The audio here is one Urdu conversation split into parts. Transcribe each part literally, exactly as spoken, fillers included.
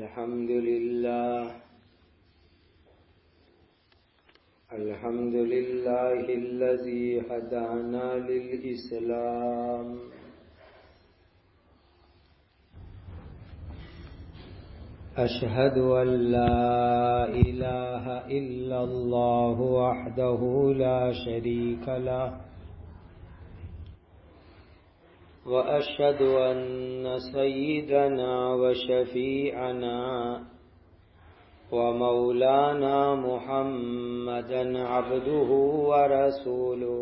الحمد لله الحمد لله الذي هدانا للإسلام أشهد أن لا إله إلا الله وحده لا شريك له وأشهد أن سيدنا وشفيعنا ومولانا محمدا عبده ورسوله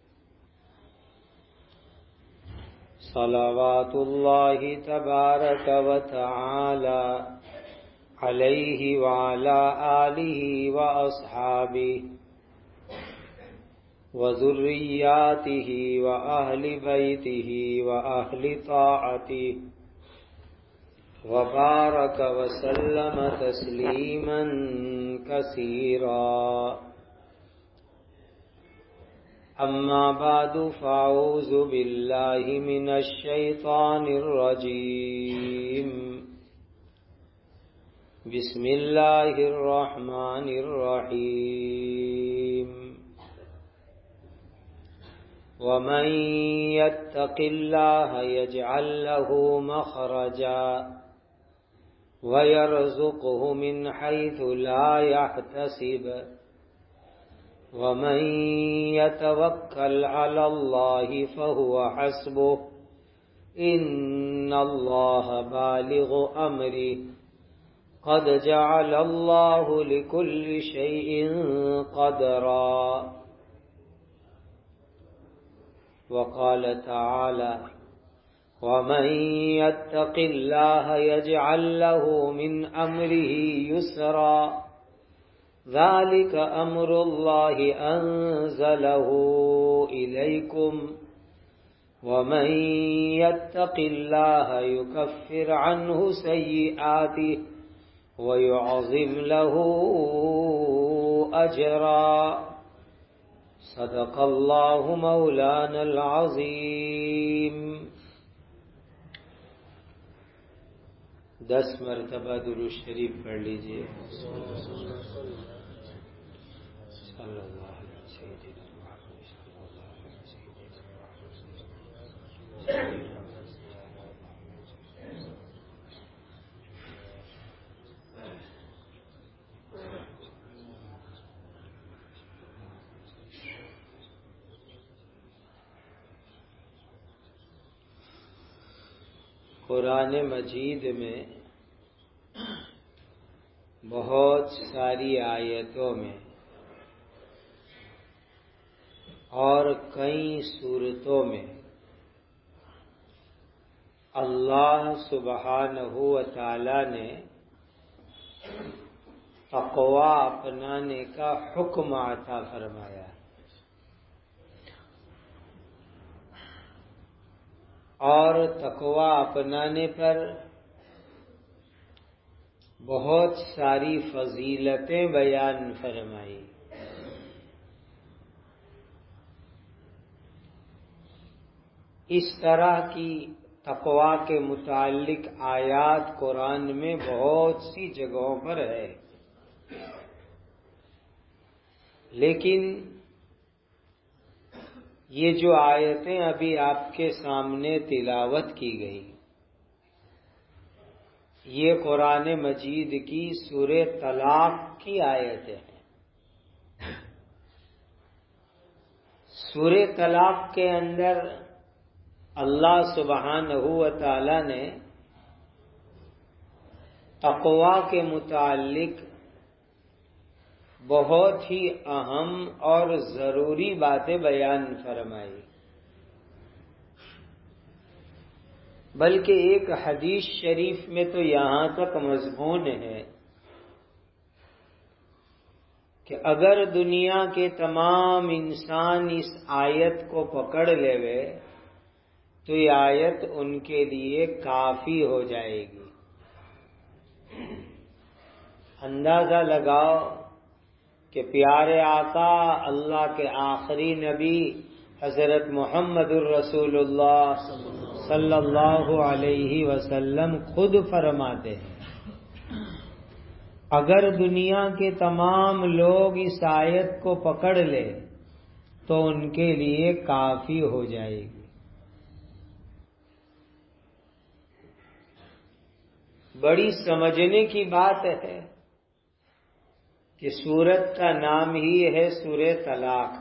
صلوات الله تبارك وتعالى عليه وعلى آله وأصحابه وذرياته وأهل بيته وأهل طاعته وبارك وسلم تسليما كثيرا. أما بعد فأعوذ بالله من الشيطان الرجيم. بسم الله الرحمن الرحيم. ومن يتق الله يجعل له مخرجا ويرزقه من حيث لا يحتسب ومن يتوكل على الله فهو حسبه إن الله بالغ أمره قد جعل الله لكل شيء قدرا. وقال تعالى ومن يتق الله يجعل له من أمره يسرا ذلك أمر الله أنزله إليكم ومن يتق الله يكفر عنه سيئاته ويعظم له أجرا. صدق اللہ مولانا العظیم. دس مرتبہ درود شریف پڑھ لیجئے. صلی اللہ علیہ وسلم. قرآن مجید میں بہت ساری آیتوں میں اور کئی سورتوں میں اللہ سبحانہ و تعالی نے تقوی اپنانے کا حکم عطا فرمایا. اور تقوی اپنانے پر بہت ساری فضیلتیں بیان فرمائی. اس طرح کی تقوی کے متعلق آیات قرآن میں بہت سی جگہوں پر ہے، لیکن یہ جو آیتیں ابھی آپ کے سامنے تلاوت کی گئی یہ قرآن مجید کی سورہ طلاق کی آیتیں ہیں. سورہ طلاق کے اندر اللہ سبحانہ و تعالی نے تقوی کے متعلق بہت ہی اہم اور ضروری باتیں بیان فرمائی. بلکہ ایک حدیث شریف میں تو یہاں تک مضمون ہے کہ اگر دنیا کے تمام انسان اس آیت کو پکڑ لے تو یہ آیت ان کے لیے کافی ہو جائے گی. اندازہ لگاؤ کہ پیارے آقا اللہ کے آخری نبی حضرت محمد الرسول اللہ صلی اللہ علیہ وسلم خود فرماتے ہیں اگر دنیا کے تمام لوگ اس آیت کو پکڑ لے تو ان کے لیے کافی ہو جائے گی۔ بڑی سمجھنے کی بات ہے کہ سورت کا نام ہی ہے سورہ طلاق،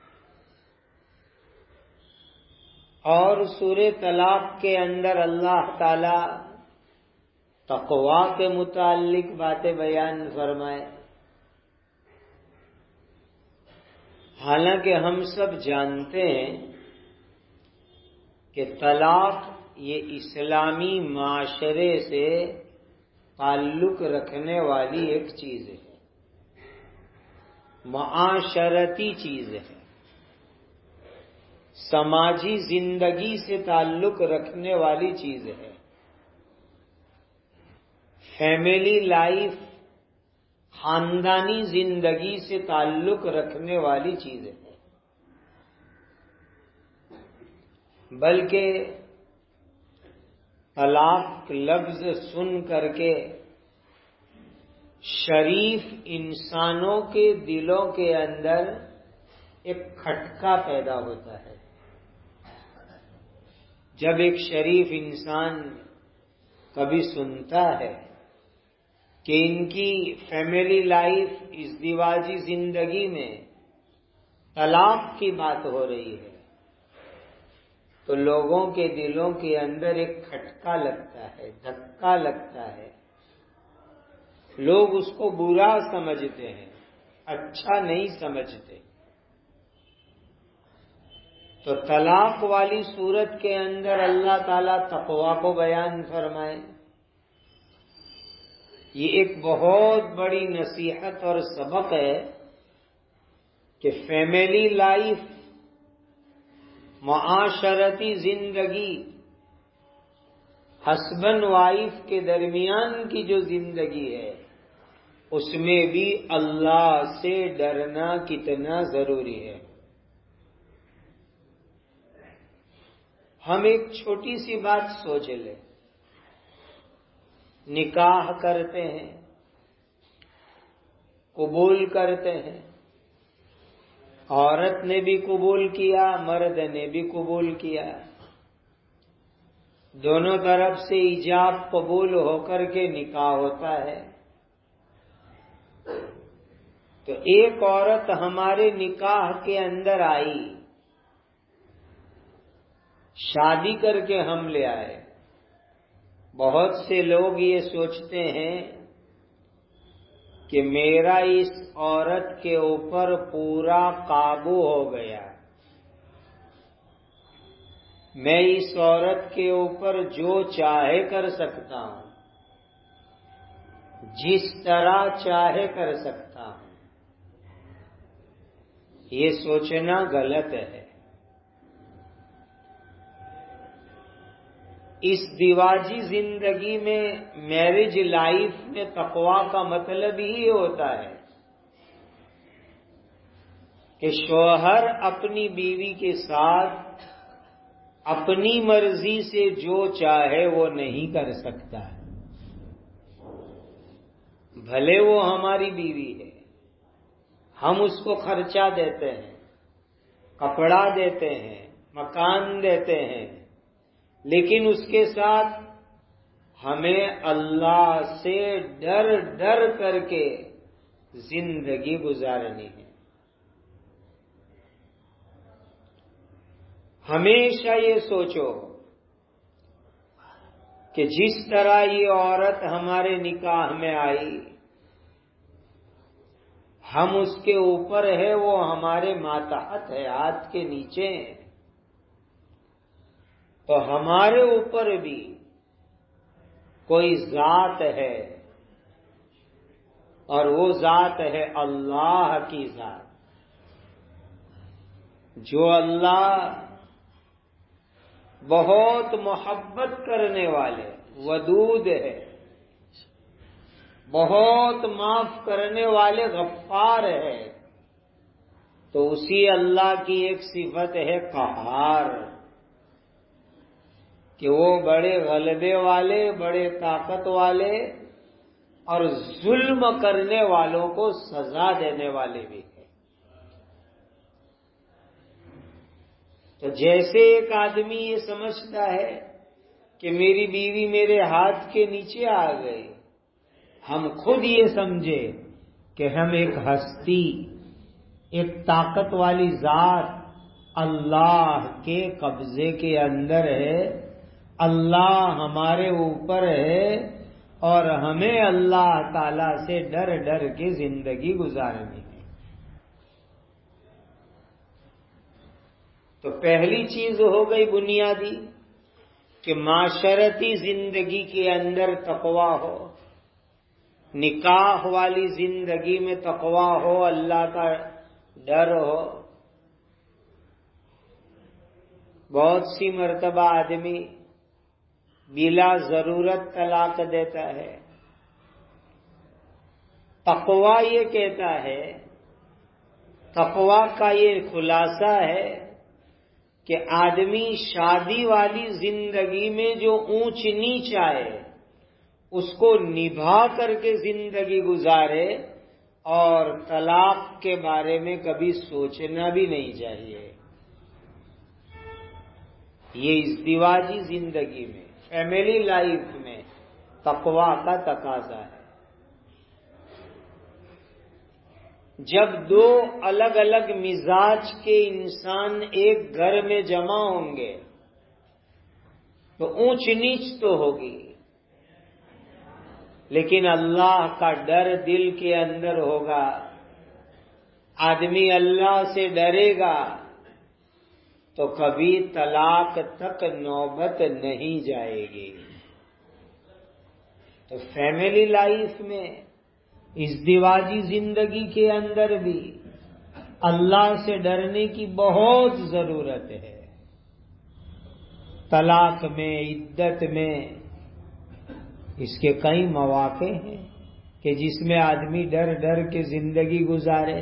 اور سورہ طلاق کے اندر اللہ تعالی تقوی کے متعلق باتیں بیان فرمائے۔ حالانکہ ہم سب جانتے ہیں کہ طلاق یہ اسلامی معاشرے سے تعلق رکھنے والی ایک چیز ہے، معاشرتی چیز ہے، سماجی زندگی سے تعلق رکھنے والی چیز ہے، فیملی لائف، خاندانی زندگی سے تعلق رکھنے والی چیز ہے۔ بلکہ طلاق لفظ سن کر کے شریف انسانوں کے دلوں کے اندر ایک کھٹکا پیدا ہوتا ہے۔ جب ایک شریف انسان کبھی سنتا ہے کہ ان کی فیملی لائف، ازدواجی زندگی میں طلاق کی بات ہو رہی ہے، تو لوگوں کے دلوں کے اندر ایک کھٹکا لگتا ہے، دھکا لگتا ہے، لوگ اس کو برا سمجھتے ہیں، اچھا نہیں سمجھتے۔ تو طلاق والی صورت کے اندر اللہ تعالیٰ تقوی کو بیان فرمائے، یہ ایک بہت بڑی نصیحت اور سبق ہے کہ فیملی لائف، معاشرتی زندگی، ہسبینڈ وائف کے درمیان کی جو زندگی ہے اس میں بھی اللہ سے ڈرنا کتنا ضروری ہے۔ ہم ایک چھوٹی سی بات سوچ لیں، نکاح کرتے ہیں، قبول کرتے ہیں، عورت نے بھی قبول کیا، مرد نے بھی قبول کیا، دونوں طرف سے ایجاب قبول ہو کر کے نکاح ہوتا ہے۔ تو ایک عورت ہمارے نکاح کے اندر آئی، شادی کر کے ہم لے آئے۔ بہت سے لوگ یہ سوچتے ہیں کہ میرا اس عورت کے اوپر پورا قابو ہو گیا، میں اس عورت کے اوپر جو چاہے کر سکتا ہوں، جس طرح چاہے کر سکتا ہوں۔ یہ سوچنا غلط ہے۔ اس ازدواجی زندگی میں، میرج لائف میں تقوی کا مطلب ہی ہوتا ہے کہ شوہر اپنی بیوی کے ساتھ اپنی مرضی سے جو چاہے وہ نہیں کر سکتا ہے، بھلے وہ ہماری بیوی ہے، ہم اس کو خرچہ دیتے ہیں، کپڑا دیتے ہیں، مکان دیتے ہیں، لیکن اس کے ساتھ ہمیں اللہ سے ڈر ڈر کر کے زندگی گزارنی ہے۔ ہمیشہ یہ سوچو کہ جس طرح یہ عورت ہمارے نکاح میں آئی، ہم اس کے اوپر ہے، وہ ہمارے ماتحت ہے، ہاتھ کے نیچے ہیں، تو ہمارے اوپر بھی کوئی ذات ہے، اور وہ ذات ہے اللہ کی ذات، جو اللہ بہت محبت کرنے والے ودود ہے، بہت معاف کرنے والے غفار ہے۔ تو اسی اللہ کی ایک صفت ہے قہار، کہ وہ بڑے غلبے والے، بڑے طاقت والے اور ظلم کرنے والوں کو سزا دینے والے بھی ہے۔ تو جیسے ایک آدمی یہ سمجھتا ہے کہ میری بیوی میرے ہاتھ کے نیچے آ گئی، ہم خود یہ سمجھے کہ ہم ایک ہستی، ایک طاقت والی ذات اللہ کے قبضے کے اندر ہے، اللہ ہمارے اوپر ہے اور ہمیں اللہ تعالی سے ڈر ڈر کے زندگی گزارنی ہے۔ تو پہلی چیز ہو گئی بنیادی کہ معاشرتی زندگی کے اندر تقویٰ ہو، نکاح والی زندگی میں تقویٰ ہو، اللہ کا ڈر ہو۔ بہت سی مرتبہ آدمی بلا ضرورت طلاق دیتا ہے۔ تقویٰ یہ کہتا ہے، تقویٰ کا یہ خلاصہ ہے کہ آدمی شادی والی زندگی میں جو اونچ نیچ آئے اس کو نبھا کر کے زندگی گزارے، اور طلاق کے بارے میں کبھی سوچنا بھی نہیں چاہیے۔ یہ ازدواجی زندگی میں، فیملی لائف میں تقویٰ کا تقاضا ہے۔ جب دو الگ الگ مزاج کے انسان ایک گھر میں جمع ہوں گے تو اونچ نیچ تو ہوگی، لیکن اللہ کا ڈر دل کے اندر ہوگا، آدمی اللہ سے ڈرے گا تو کبھی طلاق تک نوبت نہیں جائے گی۔ تو فیملی لائف میں، ازدواجی زندگی کے اندر بھی اللہ سے ڈرنے کی بہت ضرورت ہے۔ طلاق میں، عدت میں اس کے کئی مواقع ہیں کہ جس میں آدمی ڈر ڈر کے زندگی گزارے۔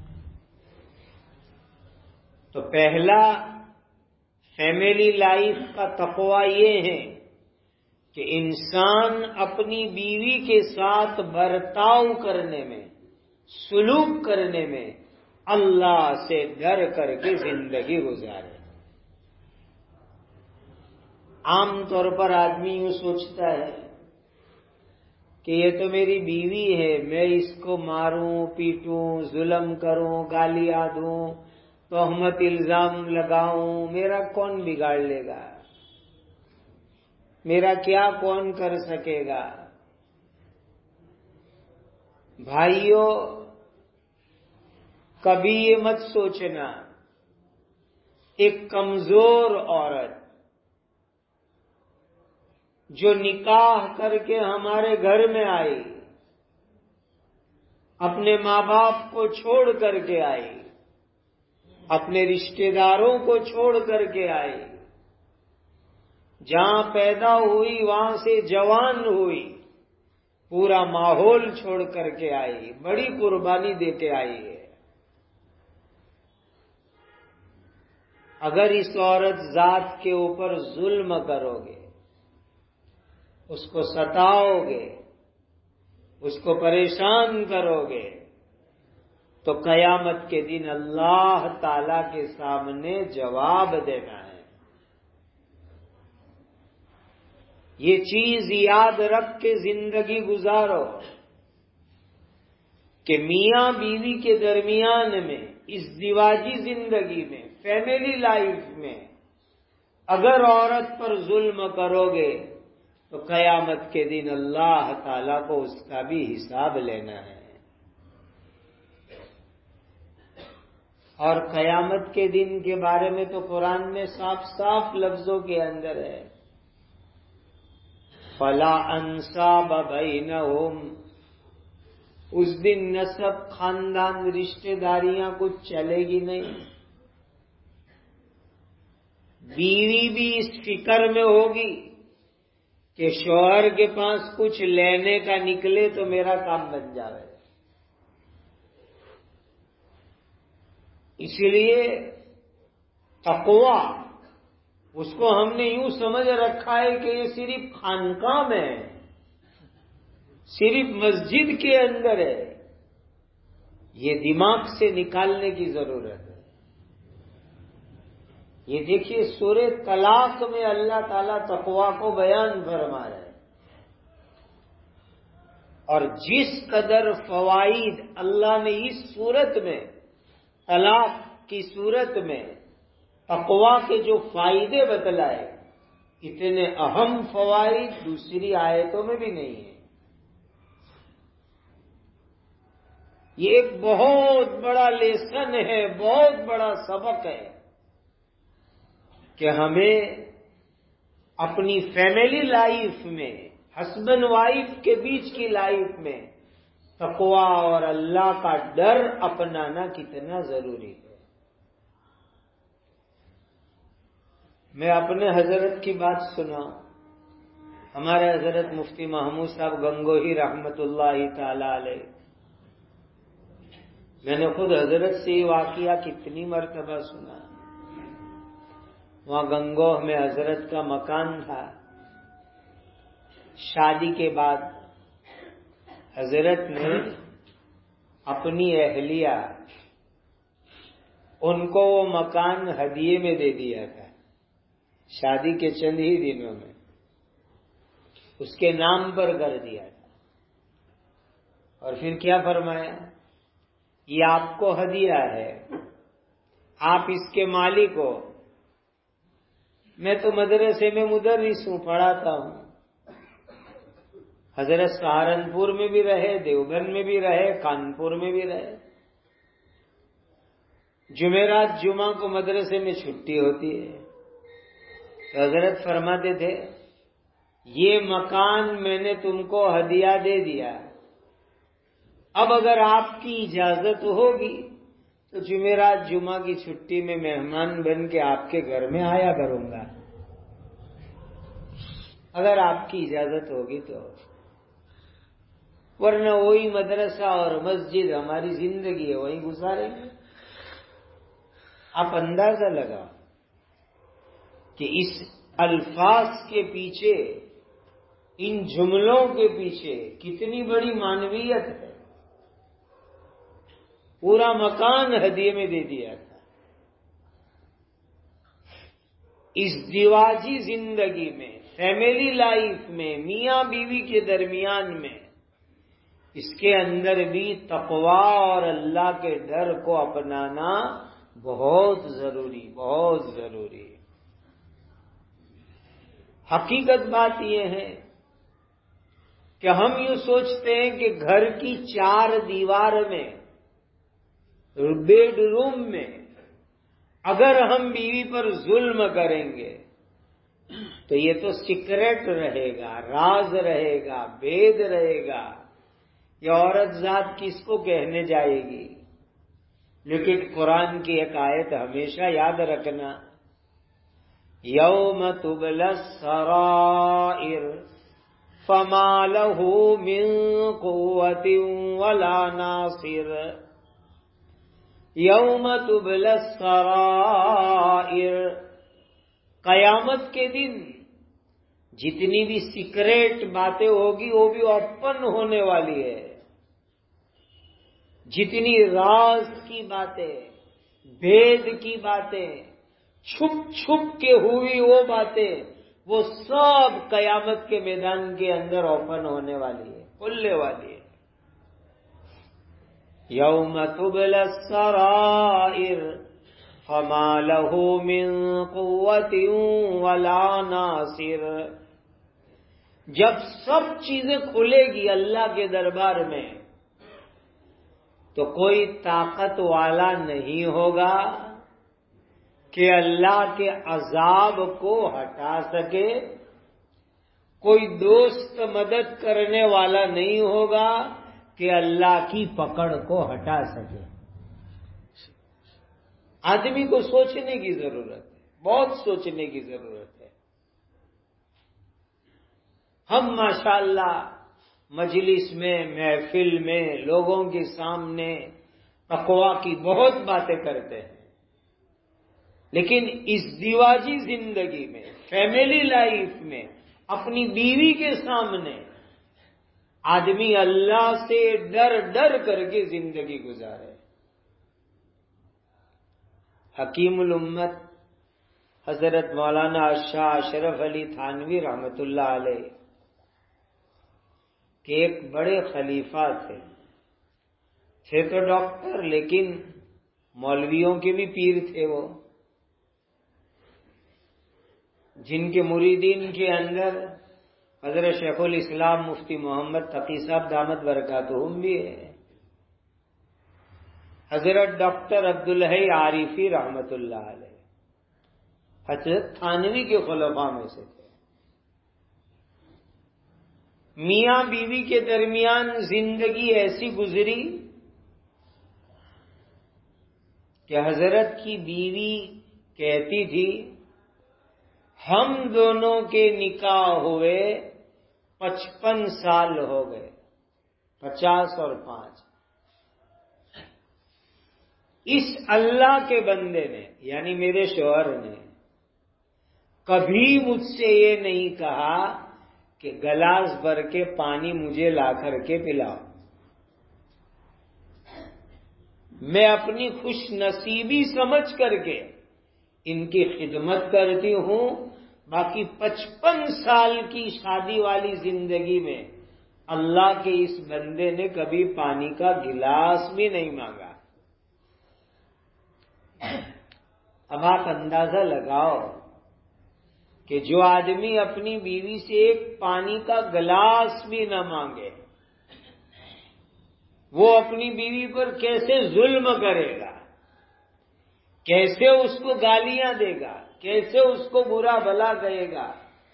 تو پہلا فیملی لائف کا تقویٰ یہ ہے کہ انسان اپنی بیوی کے ساتھ برتاؤ کرنے میں، سلوک کرنے میں اللہ سے ڈر کر کے زندگی گزارے۔ عام طور پر آدمی یوں سوچتا ہے کہ یہ تو میری بیوی ہے، میں اس کو ماروں پیٹوں، ظلم کروں، گالیاں دوں، تہمت الزام لگاؤں، میرا کون بگاڑ لے گا، میرا کیا کون کر سکے گا۔ بھائیوں، کبھی یہ مت سوچنا ایک کمزور عورت جو نکاح کر کے ہمارے گھر میں آئی، اپنے ماں باپ کو چھوڑ کر کے آئی، اپنے رشتہ داروں کو چھوڑ کر کے آئی، جہاں پیدا ہوئی وہاں سے جوان ہوئی، پورا ماحول چھوڑ کر کے آئی، بڑی قربانی دے کے آئی ہے۔ اگر اس عورت ذات کے اوپر ظلم کرو گے، اس کو ستاؤ گے، اس کو پریشان کرو گے، تو قیامت کے دن اللہ تعالی کے سامنے جواب دینا ہے۔ یہ چیز یاد رکھ کے زندگی گزارو کہ میاں بیوی کے درمیان میں، ازدواجی زندگی میں، فیملی لائف میں اگر عورت پر ظلم کرو گے تو قیامت کے دن اللہ تعالیٰ کو اس کا بھی حساب لینا ہے۔ اور قیامت کے دن کے بارے میں تو قرآن میں صاف صاف لفظوں کے اندر ہے، فَلَا أَنْسَابَ بَيْنَهُمْ، اس دن نسب، خاندان، رشتہ داریاں کچھ چلے گی نہیں۔ بیوی بھی اس فکر میں ہوگی کہ شوہر کے پاس کچھ لینے کا نکلے تو میرا کام بن جائے۔ اسی لیے تقویٰ، اس کو ہم نے یوں سمجھ رکھا ہے کہ یہ صرف خانقاہ میں ہے، صرف مسجد کے اندر ہے، یہ دماغ سے نکالنے کی ضرورت ہے۔ یہ دیکھیے سورہ طلاق میں اللہ تعالیٰ تقویٰ کو بیان فرما رہے ہیں، اور جس قدر فوائد اللہ نے اس صورت میں، طلاق کی صورت میں تقویٰ کے جو فائدے بتلائے، اتنے اہم فوائد دوسری آیتوں میں بھی نہیں ہیں۔ یہ ایک بہت بڑا لیسن ہے، بہت بڑا سبق ہے کہ ہمیں اپنی فیملی لائف میں، ہسبینڈ وائف کے بیچ کی لائف میں تقویٰ اور اللہ کا ڈر اپنانا کتنا ضروری ہے۔ میں اپنے حضرت کی بات سنا، ہمارے حضرت مفتی محمود صاحب گنگوہی رحمت اللہ تعالی علیہ، میں نے خود حضرت سے یہ واقعہ کتنی مرتبہ سنا۔ وہاں گنگوہ میں حضرت کا مکان تھا، شادی کے بعد حضرت نے اپنی اہلیہ ان کو وہ مکان ہدیے میں دے دیا تھا، شادی کے چند ہی دنوں میں اس کے نام پر کر دیا تھا، اور پھر کیا فرمایا، یہ آپ کو ہدیہ ہے، آپ اس کے مالک ہو، میں تو مدرسے میں مدرس ہوں، پڑھاتا ہوں۔ حضرت سہارنپور میں بھی رہے، دیوبند میں بھی رہے، کانپور میں بھی رہے، جمعرات جمعہ کو مدرسے میں چھٹی ہوتی ہے، تو حضرت فرماتے تھے یہ مکان میں نے تم کو ہدیہ دے دیا، اب اگر آپ کی اجازت ہوگی تو جمعرات جمعہ کی چھٹی میں مہمان بن کے آپ کے گھر میں آیا کروں گا، اگر آپ کی اجازت ہوگی تو، ورنہ وہی مدرسہ اور مسجد ہماری زندگی ہے، وہی گزاریں گے۔ آپ اندازہ لگا کہ اس الفاظ کے پیچھے، ان جملوں کے پیچھے کتنی بڑی معنویت ہے۔ پورا مکان ہدیے میں دے دیا تھا۔ اس دیواجی زندگی میں، فیملی لائف میں، میاں بیوی کے درمیان میں، اس کے اندر بھی تقویٰ اور اللہ کے ڈر کو اپنانا بہت ضروری، بہت ضروری ہے۔ حقیقت بات یہ ہے کہ ہم یوں سوچتے ہیں کہ گھر کی چار دیوار میں، بیڈ روم میں اگر ہم بیوی پر ظلم کریں گے تو یہ تو سیکریٹ رہے گا، راز رہے گا، بید رہے گا، یہ عورت ذات کس کو کہنے جائے گی۔ لیکن قرآن کی ایک آیت ہمیشہ یاد رکھنا، یوم تبلی السرائر فما له من قوت ولا ناصر، یوم تبلی السرائر، قیامت کے دن جتنی بھی سیکریٹ باتیں ہوگی وہ بھی اوپن ہونے والی ہے، جتنی راز کی باتیں، بھید کی باتیں، چھپ چھپ کے ہوئی وہ باتیں، وہ سب قیامت کے میدان کے اندر اوپن ہونے والی ہے، کھلنے والی ہے۔ یوم تبلی السرائر فما له من قوت ولا ناصر، جب سب چیزیں کھلے گی اللہ کے دربار میں تو کوئی طاقت والا نہیں ہوگا کہ اللہ کے عذاب کو ہٹا سکے، کوئی دوست مدد کرنے والا نہیں ہوگا کہ اللہ کی پکڑ کو ہٹا سکے۔ آدمی کو سوچنے کی ضرورت ہے، بہت سوچنے کی ضرورت ہے۔ ہم ماشاءاللہ مجلس میں، محفل میں، لوگوں کے سامنے تقویٰ کی بہت باتیں کرتے ہیں، لیکن اس دیواجی زندگی میں، فیملی لائف میں، اپنی بیوی کے سامنے آدمی اللہ سے ڈر ڈر کر کے زندگی گزارے. حکیم الامت حضرت مولانا شاہ اشرف علی تھانوی رحمت اللہ علیہ کہ ایک بڑے خلیفہ تھے تھے تو ڈاکٹر لیکن مولویوں کے بھی پیر تھے وہ، جن کے مریدین کے اندر حضرت شیخ الاسلام مفتی محمد تقی صاحب دامت برکاتہم بھی ہے، حضرت ڈاکٹر عبدالحی عارفی رحمت اللہ علیہ حضرت تھانوی کے خلفاء میں سے تھے. میاں بیوی کے درمیان زندگی ایسی گزری کہ حضرت کی بیوی کہتی تھی ہم دونوں کے نکاح ہوئے پچپن سال ہو گئے، پچاس اور پانچ. اس اللہ کے بندے نے یعنی میرے شوہر نے کبھی مجھ سے یہ نہیں کہا کہ گلاس بھر کے پانی مجھے لا کر کے پلاؤ. میں اپنی خوش نصیبی سمجھ کر کے ان کی خدمت کرتی ہوں. باقی پچپن سال کی شادی والی زندگی میں اللہ کے اس بندے نے کبھی پانی کا گلاس بھی نہیں مانگا. اب آپ اندازہ لگاؤ کہ جو آدمی اپنی بیوی سے ایک پانی کا گلاس بھی نہ مانگے وہ اپنی بیوی پر کیسے ظلم کرے گا، کیسے اس کو گالیاں دے گا، کیسے اس کو برا بھلا کہے گا.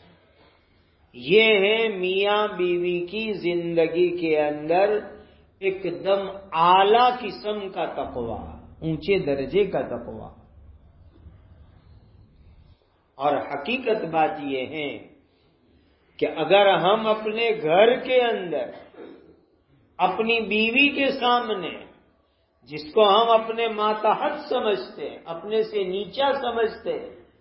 یہ ہے میاں بیوی کی زندگی کے اندر ایک دم اعلی قسم کا تقویٰ، اونچے درجے کا تقویٰ. اور حقیقت بات یہ ہے کہ اگر ہم اپنے گھر کے اندر اپنی بیوی کے سامنے جس کو ہم اپنے ماتحت سمجھتے اپنے سے نیچا سمجھتے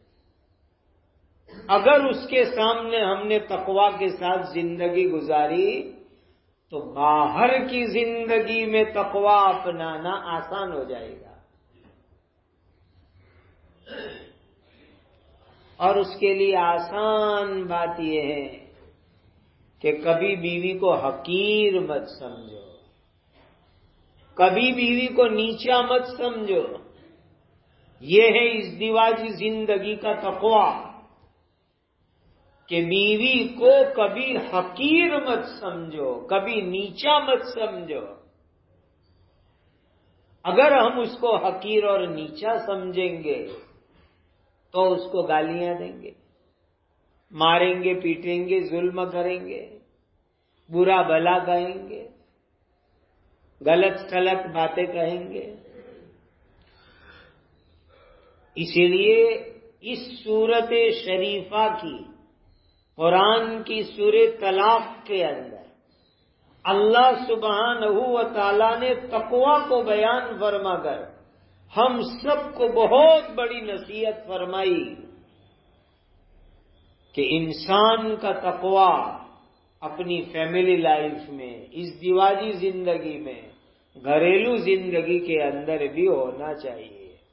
اگر اس کے سامنے ہم نے تقویٰ کے ساتھ زندگی گزاری تو باہر کی زندگی میں تقویٰ اپنانا آسان ہو جائے گا. اور اس کے لیے آسان بات یہ ہے کہ کبھی بیوی کو حقیر مت سمجھو، کبھی بیوی کو نیچا مت سمجھو. یہ ہے ازدواجی زندگی کا تقویٰ کہ بیوی کو کبھی حقیر مت سمجھو، کبھی نیچا مت سمجھو. اگر ہم اس کو حقیر اور نیچا سمجھیں گے تو اس کو گالیاں دیں گے، ماریں گے، پیٹیں گے، ظلم کریں گے، برا بھلا کہیں گے، غلط سلط باتیں کہیں گے. اسی لیے اس سورت شریفہ کی قرآن کی سورہ طلاق کے اندر اللہ سبحانہ و تعالی نے تقویٰ کو بیان فرما کر ہم سب کو بہت بڑی نصیحت فرمائی کہ انسان کا تقویٰ اپنی فیملی لائف میں، ازدواجی زندگی میں، گھریلو زندگی کے اندر بھی ہونا چاہیے.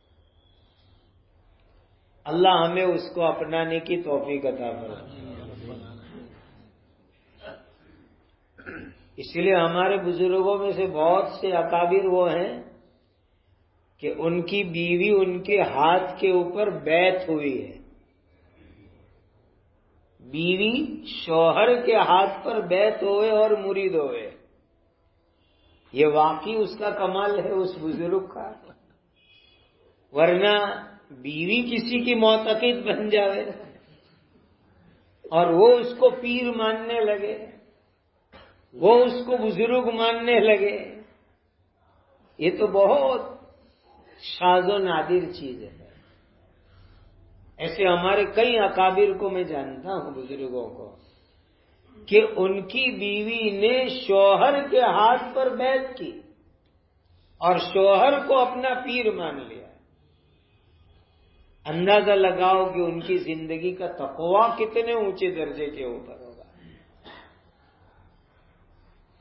اللہ ہمیں اس کو اپنانے کی توفیق عطا فرمائے. اس لیے ہمارے بزرگوں میں سے بہت سے اکابر وہ ہیں کہ ان کی بیوی ان کے ہاتھ کے اوپر بیعت ہوئی ہے. بیوی شوہر کے ہاتھ پر بیعت ہوئے اور مرید ہوئے. یہ واقعی اس کا کمال ہے اس بزرگ کا. ورنہ بیوی کسی کی معتقد بن جائے اور وہ اس کو پیر ماننے لگے، وہ اس کو بزرگ ماننے لگے، یہ تو بہت شاذ و نادر چیز ہے. ایسے ہمارے کئی اکابر کو میں جانتا ہوں بزرگوں کو کہ ان کی بیوی نے شوہر کے ہاتھ پر بیعت کی اور شوہر کو اپنا پیر مان لیا. اندازہ لگاؤ کہ ان کی زندگی کا تقویٰ کتنے اونچے درجے کے اوپر ہوگا.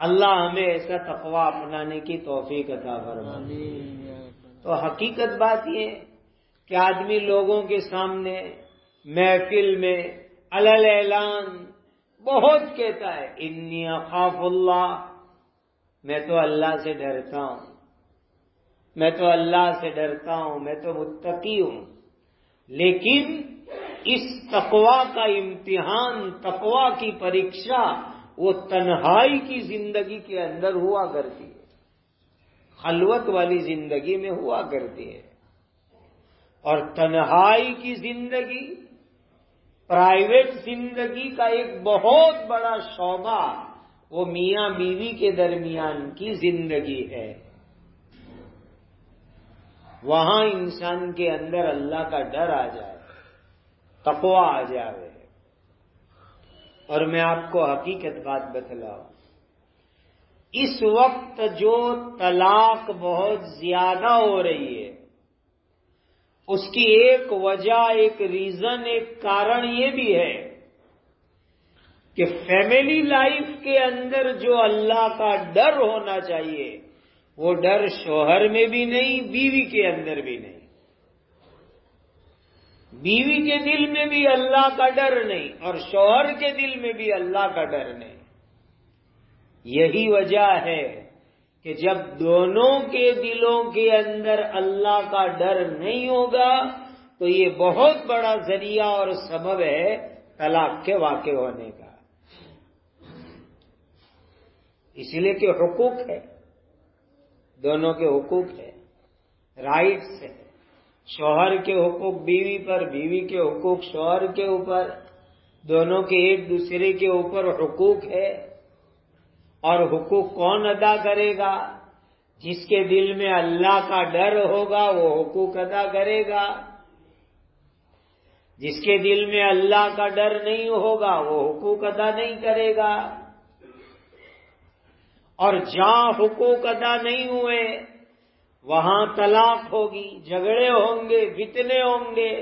اللہ ہمیں ایسا تقوی اپنانے کی توفیق عطا فرمائے۔ تو حقیقت بات یہ ہے کہ آدمی لوگوں کے سامنے محفل میں علل اعلان بہت کہتا ہے انی اخاف اللہ، میں تو اللہ سے ڈرتا ہوں، میں تو اللہ سے ڈرتا ہوں، میں تو متقی ہوں، لیکن اس تقوی کا امتحان، تقوی کی پریکشا وہ تنہائی کی زندگی کے اندر ہوا کرتی ہے، خلوت والی زندگی میں ہوا کرتی ہے۔ اور تنہائی کی زندگی، پرائیویٹ زندگی کا ایک بہت بڑا شعبہ وہ میاں بیوی کے درمیان کی زندگی ہے۔ وہاں انسان کے اندر اللہ کا ڈر آ جائے، تقوی آ جائے۔ اور میں آپ کو حقیقت بات بتلاؤں، اس وقت جو طلاق بہت زیادہ ہو رہی ہے، اس کی ایک وجہ، ایک ریزن، ایک کارن یہ بھی ہے کہ فیملی لائف کے اندر جو اللہ کا ڈر ہونا چاہیے وہ ڈر شوہر میں بھی نہیں، بیوی کے اندر بھی نہیں۔ بیوی کے دل میں بھی اللہ کا ڈر نہیں اور شوہر کے دل میں بھی اللہ کا ڈر نہیں۔ یہی وجہ ہے کہ جب دونوں کے دلوں کے اندر اللہ کا ڈر نہیں ہوگا تو یہ بہت بڑا ذریعہ اور سبب ہے طلاق کے واقع ہونے کا۔ اس لیے کہ حقوق ہے، دونوں کے حقوق ہے، رائٹس ہے، شوہر کے حقوق بیوی پر، بیوی کے حقوق شوہر کے اوپر، دونوں کے ایک دوسرے کے اوپر حقوق ہے۔ اور حقوق کون ادا کرے گا؟ جس کے دل میں اللہ کا ڈر ہوگا وہ حقوق ادا کرے گا، جس کے دل میں اللہ کا ڈر نہیں ہوگا وہ حقوق ادا نہیں کرے گا۔ اور جہاں حقوق ادا نہیں ہوئے وہاں طلاق ہوگی، جھگڑے ہوں گے، فتنے ہوں گے۔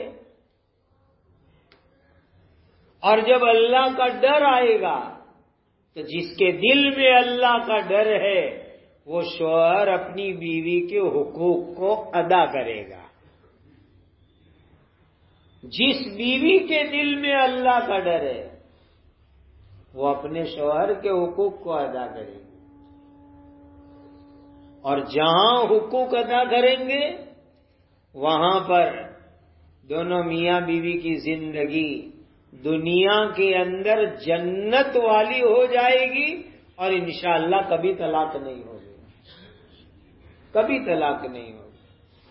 اور جب اللہ کا ڈر آئے گا تو جس کے دل میں اللہ کا ڈر ہے وہ شوہر اپنی بیوی کے حقوق کو ادا کرے گا۔ جس بیوی کے دل میں اللہ کا ڈر ہے وہ اپنے شوہر کے حقوق کو ادا کرے گی۔ اور جہاں حقوق ادا کریں گے وہاں پر دونوں میاں بیوی کی زندگی دنیا کے اندر جنت والی ہو جائے گی اور انشاءاللہ کبھی طلاق نہیں ہوگی، کبھی طلاق نہیں ہوگی۔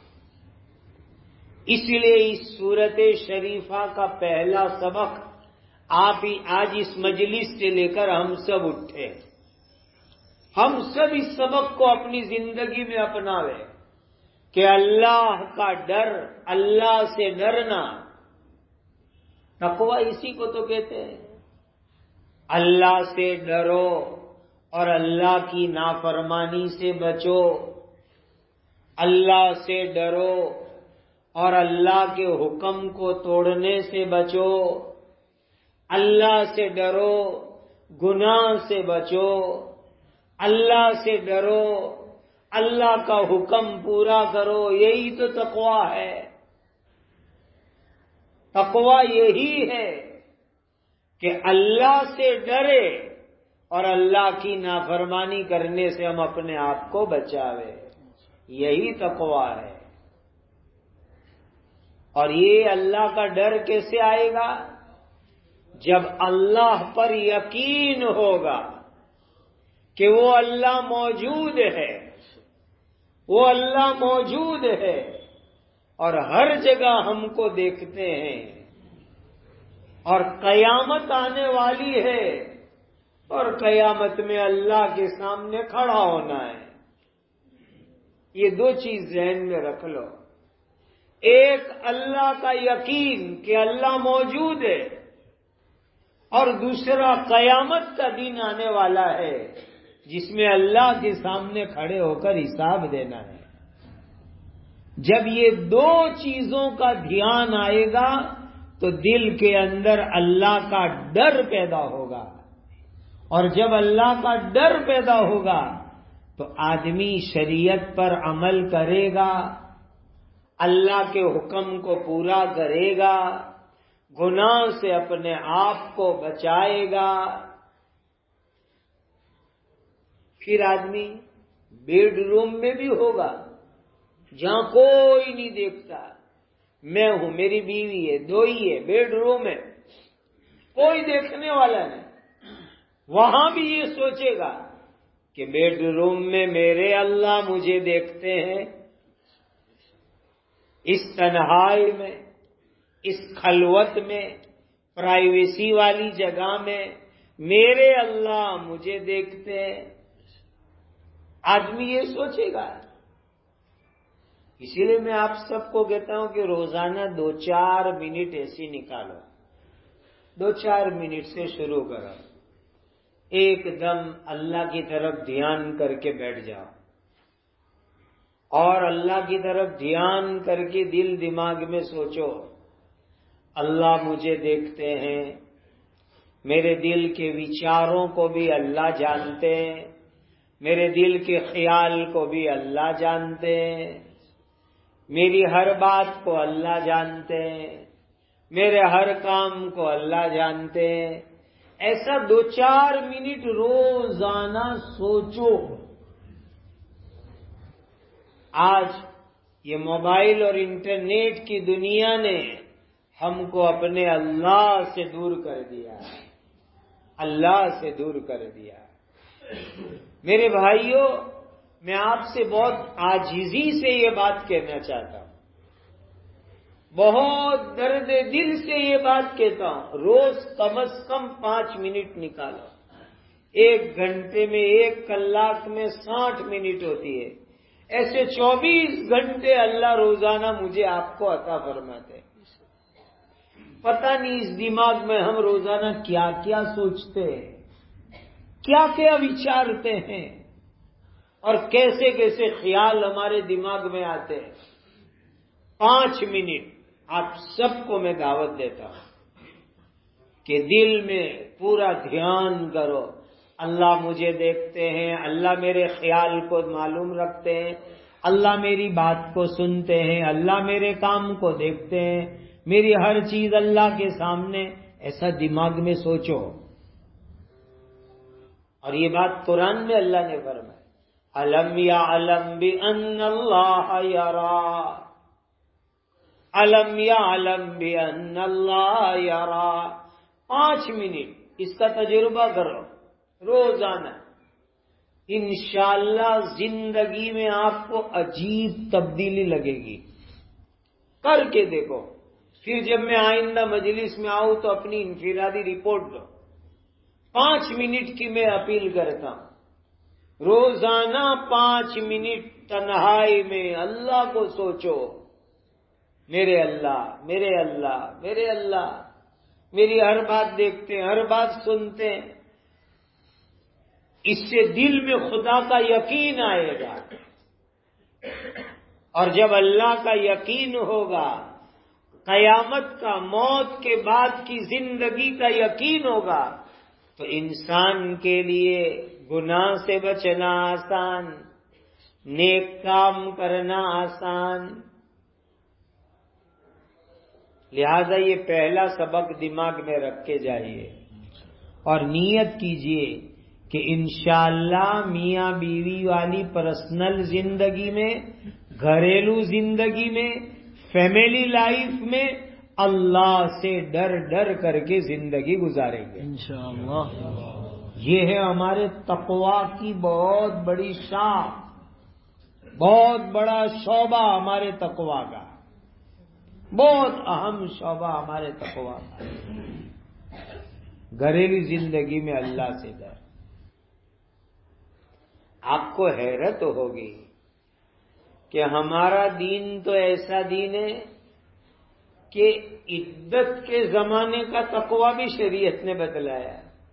اس لیے اس سورت شریفہ کا پہلا سبق آپ ہی آج اس مجلس سے لے کر ہم سب اٹھے، ہم سب اس سبق کو اپنی زندگی میں اپناویں کہ اللہ کا ڈر، اللہ سے ڈرنا، تقوی اسی کو تو کہتے ہیں۔ اللہ سے ڈرو اور اللہ کی نافرمانی سے بچو، اللہ سے ڈرو اور اللہ کے حکم کو توڑنے سے بچو، اللہ سے ڈرو، گناہ سے بچو، اللہ سے ڈرو، اللہ کا حکم پورا کرو۔ یہی تو تقوی ہے، تقوی یہی ہے کہ اللہ سے ڈرے اور اللہ کی نافرمانی کرنے سے ہم اپنے آپ کو بچاوے، یہی تقوی ہے۔ اور یہ اللہ کا ڈر کیسے آئے گا؟ جب اللہ پر یقین ہوگا کہ وہ اللہ موجود ہے، وہ اللہ موجود ہے اور ہر جگہ ہم کو دیکھتے ہیں، اور قیامت آنے والی ہے اور قیامت میں اللہ کے سامنے کھڑا ہونا ہے۔ یہ دو چیز ذہن میں رکھ لو، ایک اللہ کا یقین کہ اللہ موجود ہے، اور دوسرا قیامت کا دن آنے والا ہے جس میں اللہ کے سامنے کھڑے ہو کر حساب دینا ہے۔ جب یہ دو چیزوں کا دھیان آئے گا تو دل کے اندر اللہ کا ڈر پیدا ہوگا، اور جب اللہ کا ڈر پیدا ہوگا تو آدمی شریعت پر عمل کرے گا، اللہ کے حکم کو پورا کرے گا، گناہ سے اپنے آپ کو بچائے گا۔ پھر آدمی بیڈ روم میں بھی ہوگا جہاں کوئی نہیں دیکھتا، میں ہوں، میری بیوی ہے، دو ہی ہے، بیڈ روم ہے، کوئی دیکھنے والا نہیں، وہاں بھی یہ سوچے گا کہ بیڈ روم میں میرے اللہ مجھے دیکھتے ہیں، اس تنہائی میں، اس خلوت میں، پرائیویسی والی جگہ میں میرے اللہ مجھے دیکھتے ہیں، آدمی یہ سوچے گا۔ اسی لیے میں آپ سب کو کہتا ہوں کہ روزانہ دو چار منٹ ایسی نکالو، دو چار منٹ سے شروع کرو، ایک دم اللہ کی طرف دھیان کر کے بیٹھ جاؤ، اور اللہ کی طرف دھیان کر کے دل دماغ میں سوچو اللہ مجھے دیکھتے ہیں، میرے دل کے وچاروں کو بھی اللہ جانتے ہیں، میرے دل کے خیال کو بھی اللہ جانتے ہیں، میری ہر بات کو اللہ جانتے ہیں، میرے ہر کام کو اللہ جانتے ہیں۔ ایسا دو چار منٹ روزانہ سوچو۔ آج یہ موبائل اور انٹرنیٹ کی دنیا نے ہم کو اپنے اللہ سے دور کر دیا، اللہ سے دور کر دیا۔ میرے بھائیوں، میں آپ سے بہت عاجزی سے یہ بات کہنا چاہتا ہوں، بہت درد دل سے یہ بات کہتا ہوں، روز کم از کم پانچ منٹ نکالو۔ ایک گھنٹے میں، ایک کلاک میں ساٹھ منٹ ہوتی ہے، ایسے چوبیس گھنٹے اللہ روزانہ مجھے آپ کو عطا فرماتے ہیں۔ پتہ نہیں اس دماغ میں ہم روزانہ کیا کیا سوچتے ہیں، کیا کیا وچارتے ہیں، اور کیسے کیسے خیال ہمارے دماغ میں آتے ہیں۔ پانچ منٹ آپ سب کو میں دعوت دیتا ہوں کہ دل میں پورا دھیان کرو، اللہ مجھے دیکھتے ہیں، اللہ میرے خیال کو معلوم رکھتے ہیں، اللہ میری بات کو سنتے ہیں، اللہ میرے کام کو دیکھتے ہیں، میری ہر چیز اللہ کے سامنے، ایسا دماغ میں سوچو۔ اور یہ بات قرآن میں اللہ نے فرمایا، الم یعلم بان اللہ یرا، الم یعلم بان اللہ یرا۔ پانچ منٹ اس کا تجربہ کرو روزانہ، انشاءاللہ زندگی میں آپ کو عجیب تبدیلی لگے گی۔ کر کے دیکھو، پھر جب میں آئندہ مجلس میں آؤں تو اپنی انفرادی رپورٹ دو۔ پانچ منٹ کی میں اپیل کرتا ہوں، روزانہ پانچ منٹ تنہائی میں اللہ کو سوچو، میرے اللہ، میرے اللہ، میرے اللہ میری ہر بات دیکھتے ہیں، ہر بات سنتے ہیں۔ اس سے دل میں خدا کا یقین آئے گا، اور جب اللہ کا یقین ہوگا، قیامت کا، موت کے بعد کی زندگی کا یقین ہوگا، تو انسان کے لیے گناہ سے بچنا آسان، نیک کام کرنا آسان۔ لہذا یہ پہلا سبق دماغ میں رکھ کے جائیے اور نیت کیجئے کہ انشاءاللہ میاں بیوی والی پرسنل زندگی میں، گھریلو زندگی میں، فیملی لائف میں اللہ سے ڈر ڈر کر کے زندگی گزاریں گے انشاءاللہ۔ یہ ہے ہمارے تقویٰ کی بہت بڑی شان، بہت بڑا شعبہ ہمارے تقویٰ کا، بہت اہم شعبہ ہمارے تقویٰ کا، گھریلو زندگی میں اللہ سے ڈر۔ آپ کو حیرت ہوگی کہ ہمارا دین تو ایسا دین ہے کہ عدت کے زمانے کا تقویٰ بھی شریعت نے بتلایا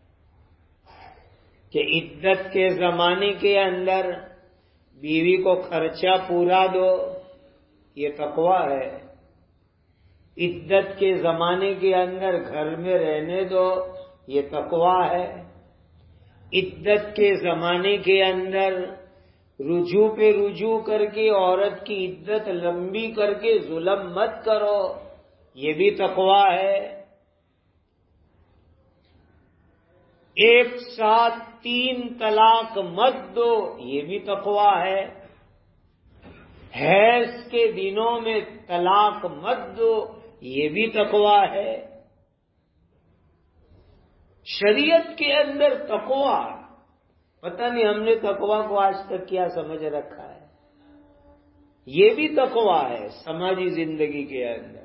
کہ عدت کے زمانے کے اندر بیوی کو خرچہ پورا دو، یہ تقویٰ ہے۔ عدت کے زمانے کے اندر گھر میں رہنے دو، یہ تقویٰ ہے۔ عدت کے زمانے کے اندر رجوع پہ رجوع کر کے عورت کی عدت لمبی کر کے ظلم مت کرو، یہ بھی تقویٰ ہے۔ ایک ساتھ تین طلاق مت دو، یہ بھی تقویٰ ہے۔ حیض کے دنوں میں طلاق مت دو، یہ بھی تقویٰ ہے۔ شریعت کے اندر تقویٰ، پتہ نہیں ہم نے تقویٰ کو آج تک کیا سمجھ رکھا ہے۔ یہ بھی تقویٰ ہے سماجی زندگی کے اندر۔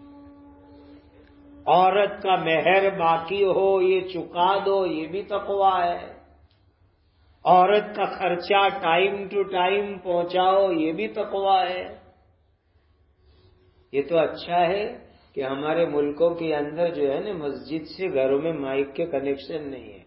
عورت کا مہر باقی ہو یہ چکا دو، یہ بھی تقویٰ ہے۔ عورت کا خرچہ ٹائم ٹو ٹائم پہنچاؤ، یہ بھی تقویٰ ہے۔ یہ تو اچھا ہے کہ ہمارے ملکوں کے اندر جو ہے نا مسجد سے گھروں میں مائک کے کنیکشن نہیں ہے۔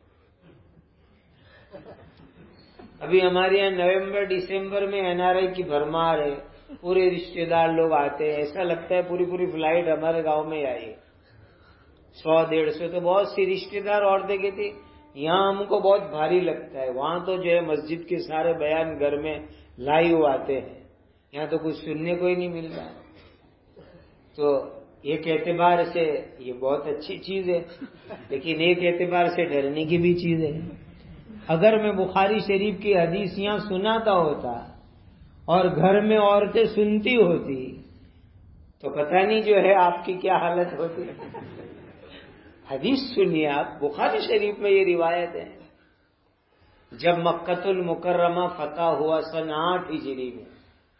ابھی ہمارے یہاں نومبر دسمبر میں این آر آئی کی بھرمار ہے، پورے رشتے دار لوگ آتے ہیں، ایسا لگتا ہے پوری پوری فلائٹ ہمارے گاؤں میں آئی، سو ڈیڑھ سو تو بہت سی رشتے دار عورتیں کہتی یہاں ہم کو بہت بھاری لگتا ہے، وہاں تو جو ہے مسجد کے سارے بیان گھر میں لائیو آتے ہیں، یہاں تو کچھ سننے کو ہی نہیں ملتا۔ تو ایک اعتبار سے یہ بہت اچھی چیز ہے، لیکن ایک اعتبار سے ڈرنے کی بھی چیز ہے۔ اگر میں بخاری شریف کی حدیث یہاں سناتا ہوتا اور گھر میں عورتیں سنتی ہوتی تو پتہ نہیں جو ہے آپ کی کیا حالت ہوتی۔ حدیث سنیے آپ، بخاری شریف میں یہ روایت ہے، جب مکۃ المکرمہ فتح ہوا سن آٹھ ہجری میں،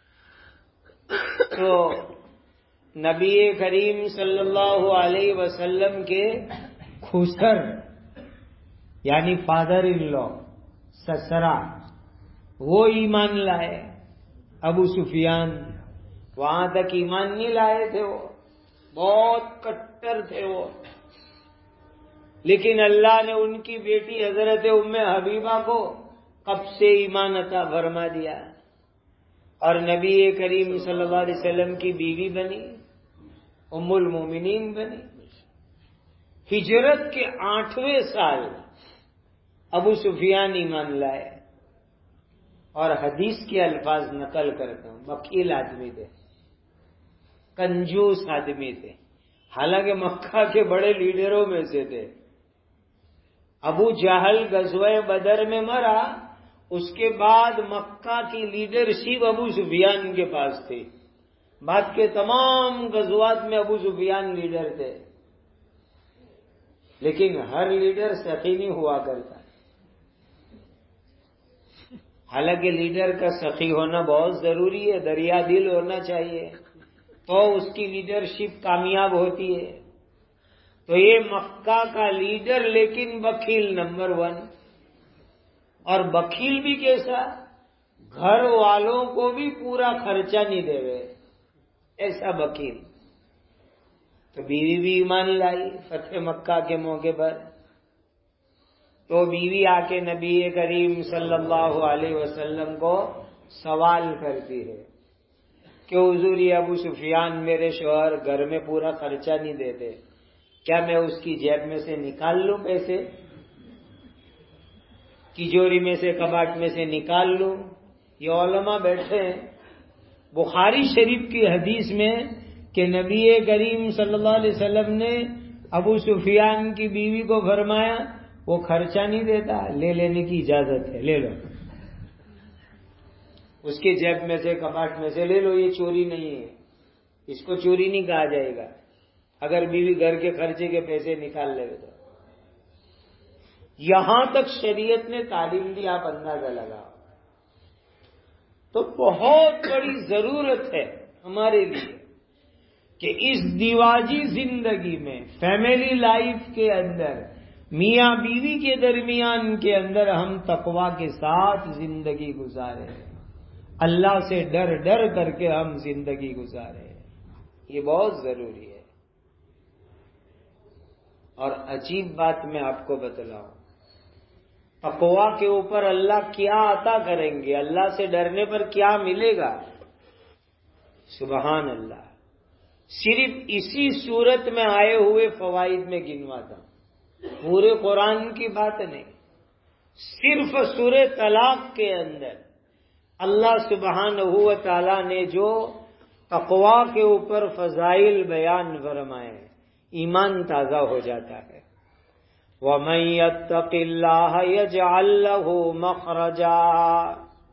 تو نبی کریم صلی اللہ علیہ وسلم کے خسر یعنی فادر ان لا، سسرا، وہ ایمان لائے۔ ابو سفیان وہاں تک ایمان نہیں لائے تھے، وہ بہت کٹر تھے وہ، لیکن اللہ نے ان کی بیٹی حضرت ام حبیبہ کو کب سے ایمان عطا فرما دیا، اور نبی کریم صلی اللہ علیہ وسلم کی بیوی بنی، ام المومنین بنی۔ ہجرت کے آٹھویں سال ابو سفیان ایمان لائے، اور حدیث کے الفاظ نقل کرتا ہوں، بخیل آدمی تھے، کنجوس آدمی تھے، حالانکہ مکہ کے بڑے لیڈروں میں سے تھے۔ ابو جہل غزوہ بدر میں مرا، اس کے بعد مکہ کی لیڈرشپ ابو سفیان کے پاس تھی، بعد کے تمام غزوات میں ابو سفیان لیڈر تھے، لیکن ہر لیڈر سخی نہیں ہوا کرتا۔ حالانکہ لیڈر کا سخی ہونا بہت ضروری ہے، دریا دل ہونا چاہیے، تو اس کی لیڈرشپ کامیاب ہوتی ہے۔ تو یہ مکہ کا لیڈر لیکن بخیل نمبر ون، اور بخیل بھی کیسا، گھر والوں کو بھی پورا خرچہ نہیں دے گئے، ایسا بخیل۔ تو بیوی بھی ایمان لائی فتح مکہ کے موقع پر، تو بیوی آ کے نبی کریم صلی اللہ علیہ وسلم کو سوال کرتی ہے کہ حضور یہ ابو سفیان میرے شوہر گھر میں پورا خرچہ نہیں دیتے، کیا میں اس کی جیب میں سے نکال لوں پیسے، تجوری میں سے کباٹ میں سے نکال لوں؟ یہ علماء بیٹھے ہیں، بخاری شریف کی حدیث میں کہ نبی کریم صلی اللہ علیہ وسلم نے ابو سفیان کی بیوی کو فرمایا وہ خرچہ نہیں دیتا، لے لینے کی اجازت ہے، لے لو، اس کے جیب میں سے کباٹ میں سے لے لو، یہ چوری نہیں ہے، اس کو چوری نہیں کہا جائے گا اگر بیوی گھر کے خرچے کے پیسے نکال لے تو۔ یہاں تک شریعت نے تعلیم دی، آپ اندازہ لگاؤ۔ تو بہت بڑی ضرورت ہے ہمارے لیے کہ اس دیواجی زندگی میں، فیملی لائف کے اندر، میاں بیوی کے درمیان کے اندر ہم تقوی کے ساتھ زندگی گزارے، اللہ سے ڈر ڈر کر کے ہم زندگی گزارے، یہ بہت ضروری ہے۔ اور عجیب بات میں آپ کو بتلاؤں، تقوی کے اوپر اللہ کیا عطا کریں گے، اللہ سے ڈرنے پر کیا ملے گا، سبحان اللہ۔ صرف اسی صورت میں آئے ہوئے فوائد میں گنواتا ہوں، پورے قرآن کی بات نہیں، صرف سورہ طلاق کے اندر اللہ سبحانہ و تعالی نے جو تقویٰ کے اوپر فضائل بیان فرمائے، ایمان تازہ ہو جاتا ہے۔ وَمَن يَتَّقِ اللَّهَ يَجْعَل لَّهُ مَخْرَجًا،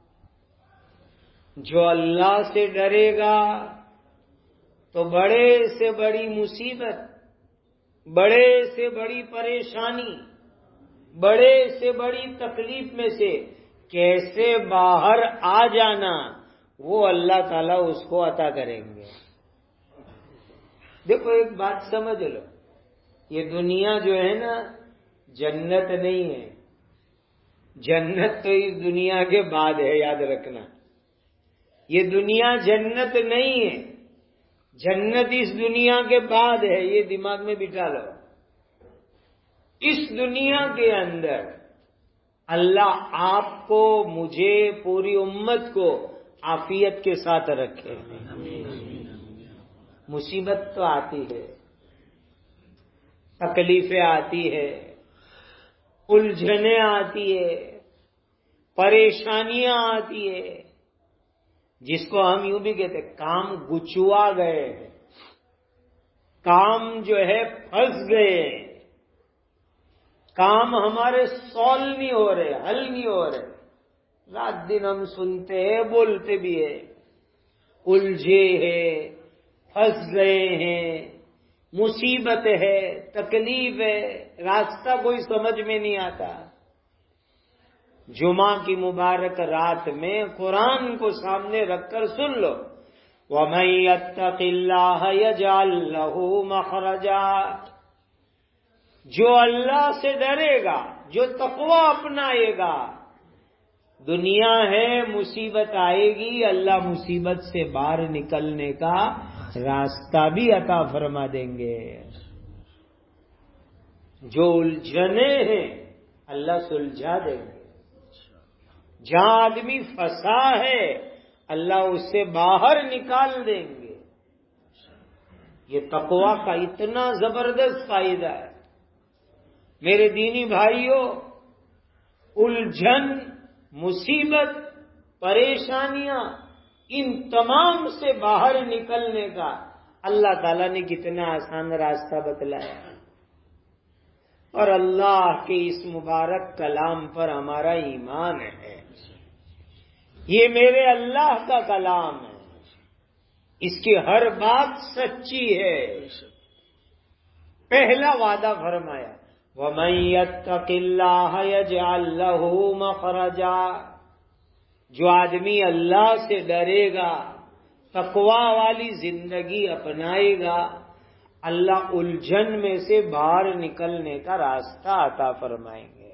جو اللہ سے ڈرے گا تو بڑے سے بڑی مصیبت، بڑے سے بڑی پریشانی، بڑے سے بڑی تکلیف میں سے کیسے باہر آ جانا، وہ اللہ تعالیٰ اس کو عطا کریں گے۔ دیکھو ایک بات سمجھ لو، یہ دنیا جو ہے نا جنت نہیں ہے، جنت تو اس دنیا کے بعد ہے، یاد رکھنا۔ یہ دنیا جنت نہیں ہے، جنت اس دنیا کے بعد ہے، یہ دماغ میں بٹھا لو۔ اس دنیا کے اندر اللہ آپ کو، مجھے، پوری امت کو عافیت کے ساتھ رکھے۔ مصیبت تو آتی ہے، تکلیفیں آتی ہے، الجھنیں آتی ہے، پریشانیاں آتی ہے، جس کو ہم یوں بھی کہتے ہیں کام گچوا گئے، کام جو ہے پھنس گئے، کام ہمارے سولو نہیں ہو رہے، حل نہیں ہو رہے، رات دن ہم سنتے ہیں، بولتے بھی ہیں، الجھے ہیں، پھنس گئے ہیں، مصیبت ہے، تکلیف ہے، راستہ کوئی سمجھ میں نہیں آتا۔ جمعہ کی مبارک رات میں قرآن کو سامنے رکھ کر سن لو، وَمَن يَتَّقِ اللَّهَ يَجْعَل لَّهُ مَخْرَجًا، جو اللہ سے ڈرے گا، جو تقوی اپنائے گا، دنیا ہے مصیبت آئے گی، اللہ مصیبت سے باہر نکلنے کا راستہ بھی عطا فرما دیں گے۔ جو الجھنے ہیں اللہ سلجھا دیں گے، جہاں آدمی پھنسا ہے اللہ اس سے باہر نکال دیں گے۔ یہ تقوی کا اتنا زبردست فائدہ ہے میرے دینی بھائیوں، الجھن، مصیبت، پریشانیاں، ان تمام سے باہر نکلنے کا اللہ تعالیٰ نے کتنا آسان راستہ بتلایا، اور اللہ کے اس مبارک کلام پر ہمارا ایمان ہے۔ یہ میرے اللہ کا کلام ہے، اس کی ہر بات سچی ہے۔ پہلا وعدہ فرمایا، وَمَن يَتَّقِ اللَّهَ يَجْعَل لَّهُ مَخْرَجًا، جو آدمی اللہ سے ڈرے گا، تقوی والی زندگی اپنائے گا، اللہ الجھن میں سے باہر نکلنے کا راستہ عطا فرمائیں گے۔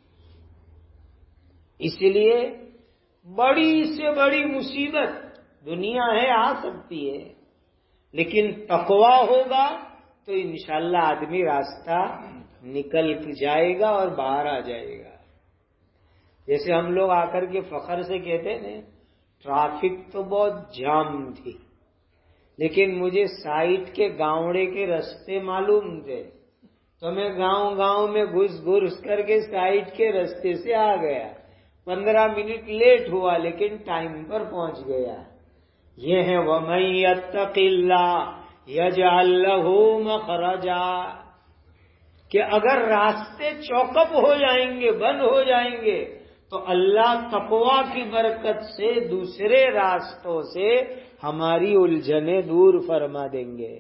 اس لیے بڑی سے بڑی مصیبت دنیا ہے، آ سکتی ہے، لیکن تقوی ہوگا تو انشاءاللہ آدمی راستہ نکل جائے گا اور باہر آ جائے گا۔ جیسے ہم لوگ آ کر کے فخر سے کہتے ہیں ٹریفک تو بہت جام تھی، لیکن مجھے سائٹ کے گاؤڑے کے رستے معلوم تھے، تو میں گاؤں گاؤں میں گھس گھس کر کے سائٹ کے رستے سے آ گیا، پندرہ منٹ لیٹ ہوا لیکن ٹائم پر پہنچ گیا۔ یہ ہے وَمَن يَتَّقِ اللَّهَ يَجْعَل لَّهُ مَخْرَجًا، کہ اگر راستے چوکپ ہو جائیں گے، بند ہو جائیں گے، تو اللہ تقوی کی برکت سے دوسرے راستوں سے ہماری الجھنیں دور فرما دیں گے۔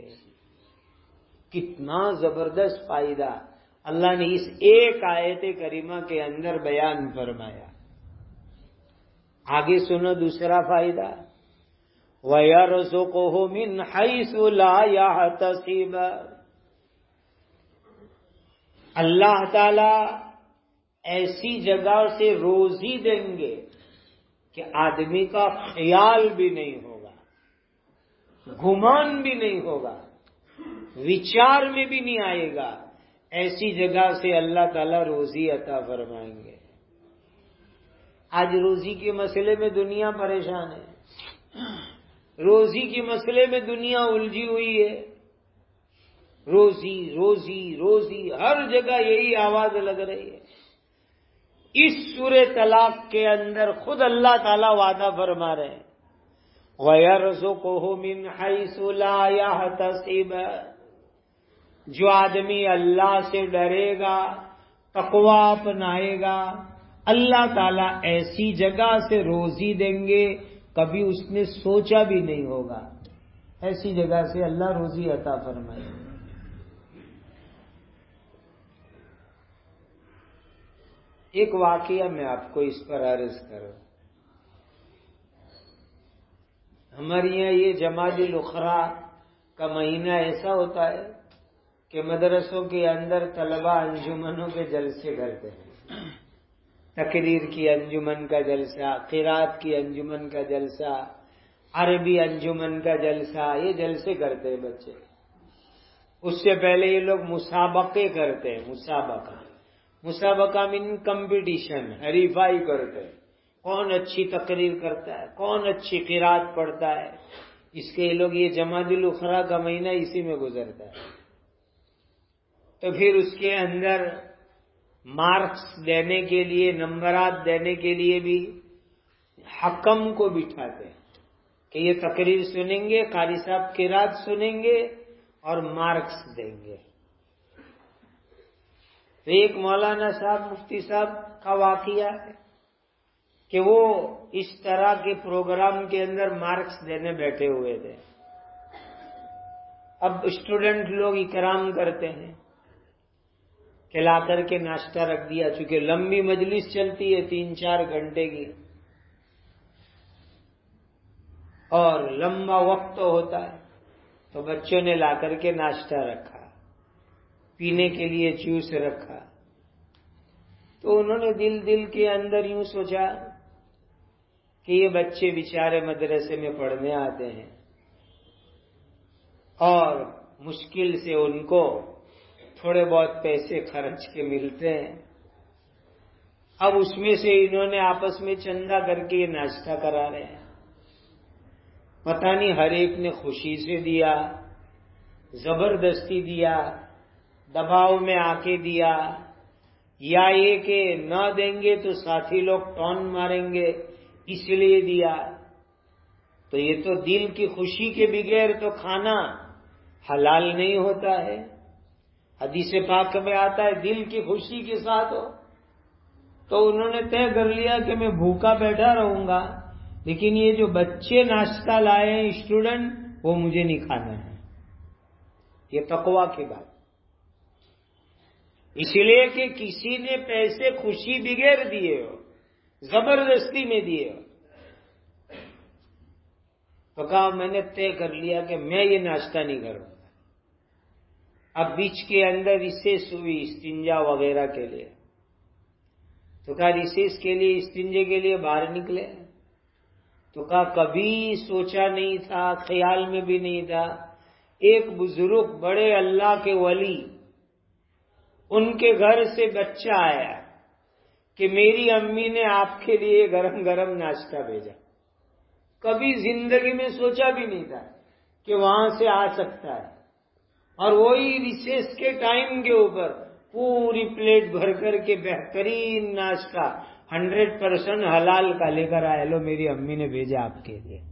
کتنا زبردست فائدہ اللہ نے اس ایک آیت کریمہ کے اندر بیان فرمایا۔ آگے سنو دوسرا فائدہ، وَيَرْزُقُهُ مِنْ حَيْثُ لَا يَحْتَسِبُ، اللہ تعالی ایسی جگہ سے روزی دیں گے کہ آدمی کا خیال بھی نہیں ہوگا، گمان بھی نہیں ہوگا، وچار میں بھی نہیں آئے گا، ایسی جگہ سے اللہ تعالیٰ روزی عطا فرمائیں گے۔ آج روزی کے مسئلے میں دنیا پریشان ہے، روزی کے مسئلے میں دنیا الجھی ہوئی ہے، روزی روزی روزی، ہر جگہ یہی آواز لگ رہی ہے۔ اس سورہ طلاق کے اندر خود اللہ تعالی وعدہ فرما رہے ہیں وَيَرْزُقُهُ مِنْ حَيْثُ لَا يَحْتَسِبُ، جو آدمی اللہ سے ڈرے گا، تقوی اپنائے گا، اللہ تعالیٰ ایسی جگہ سے روزی دیں گے کبھی اس نے سوچا بھی نہیں ہوگا، ایسی جگہ سے اللہ روزی عطا فرمائے گا۔ ایک واقعہ میں آپ کو اس پر عرض کروں۔ ہمارے یہاں یہ جمادی الاخری کا مہینہ ایسا ہوتا ہے کہ مدرسوں کے اندر طلبہ انجمنوں کے جلسے کرتے ہیں، تقریر کی انجمن کا جلسہ، قرات کی انجمن کا جلسہ، عربی انجمن کا جلسہ، یہ جلسے کرتے ہیں بچے۔ اس سے پہلے یہ لوگ مسابقے کرتے ہیں، مسابقہ مسابقہ من کمپٹیشن، حریفائی کرتے ہیں، کون اچھی تقریر کرتا ہے، کون اچھی قرات پڑھتا ہے۔ اس کے لوگ یہ جمادی الاخری کا مہینہ اسی میں گزرتا ہے۔ تو پھر اس کے اندر مارکس دینے کے لیے، نمبرات دینے کے لیے بھی حکم کو بٹھاتے ہیں کہ یہ تقریر سنیں گے، قاری صاحب قرات سنیں گے اور مارکس دیں گے۔ تو ایک مولانا صاحب، مفتی صاحب کا واقعہ ہے کہ وہ اس طرح کے پروگرام کے اندر مارکس دینے بیٹھے ہوئے تھے۔ اب اسٹوڈنٹ لوگ اکرام کرتے ہیں کہ لا کر کے ناشتہ رکھ دیا، چونکہ لمبی مجلس چلتی ہے تین چار گھنٹے کی اور لمبا وقت ہوتا ہے، تو بچوں نے لا کر کے ناشتہ رکھا، پینے کے لیے جوس رکھا۔ تو انہوں نے دل دل کے اندر یوں سوچا کہ یہ بچے بیچارے مدرسے میں پڑھنے آتے ہیں اور مشکل سے ان کو تھوڑے بہت پیسے خرچ کے ملتے ہیں، اب اس میں سے انہوں نے آپس میں چندہ کر کے یہ ناشتہ کرا رہے ہیں۔ پتہ نہیں ہر ایک نے خوشی سے دیا، زبردستی دیا، دباؤ میں آ کے دیا، یا یہ کہ نہ دیں گے تو ساتھی لوگ ٹون ماریں گے اس لیے دیا۔ تو یہ تو دل کی خوشی کے بغیر تو کھانا حلال نہیں ہوتا ہے۔ حدیث پاک میں آتا ہے دل کی خوشی کے ساتھ ہو۔ تو انہوں نے طے کر لیا کہ میں بھوکا بیٹھا رہوں گا، لیکن یہ جو بچے ناشتہ لائے ہیں اسٹوڈنٹ، وہ مجھے نہیں کھانا ہے۔ یہ تقویٰ کی بات، اس لیے کہ کسی نے پیسے خوشی بغیر دیے ہو، زبردستی میں دیے ہو، تو کہا میں نے طے کر لیا کہ میں یہ ناشتہ نہیں کروں گا۔ اب بیچ کے اندر ریسیس ہوئی استنجا وغیرہ کے لیے، تو کہا ریسیس کے لیے، استنجے کے لیے باہر نکلے، تو کہا کبھی سوچا نہیں تھا، خیال میں بھی نہیں تھا، ایک بزرگ بڑے اللہ کے ولی، ان کے گھر سے بچہ آیا کہ میری امی نے آپ کے لیے گرم گرم ناشتہ بھیجا۔ کبھی زندگی میں سوچا بھی نہیں تھا کہ وہاں سے آ سکتا ہے، اور وہی ریسیس کے ٹائم کے اوپر پوری پلیٹ بھر کر کے بہترین ناشتہ ہنڈریڈ پرسینٹ حلال کا لے کر آئے، لو میری امی نے بھیجا آپ کے لیے۔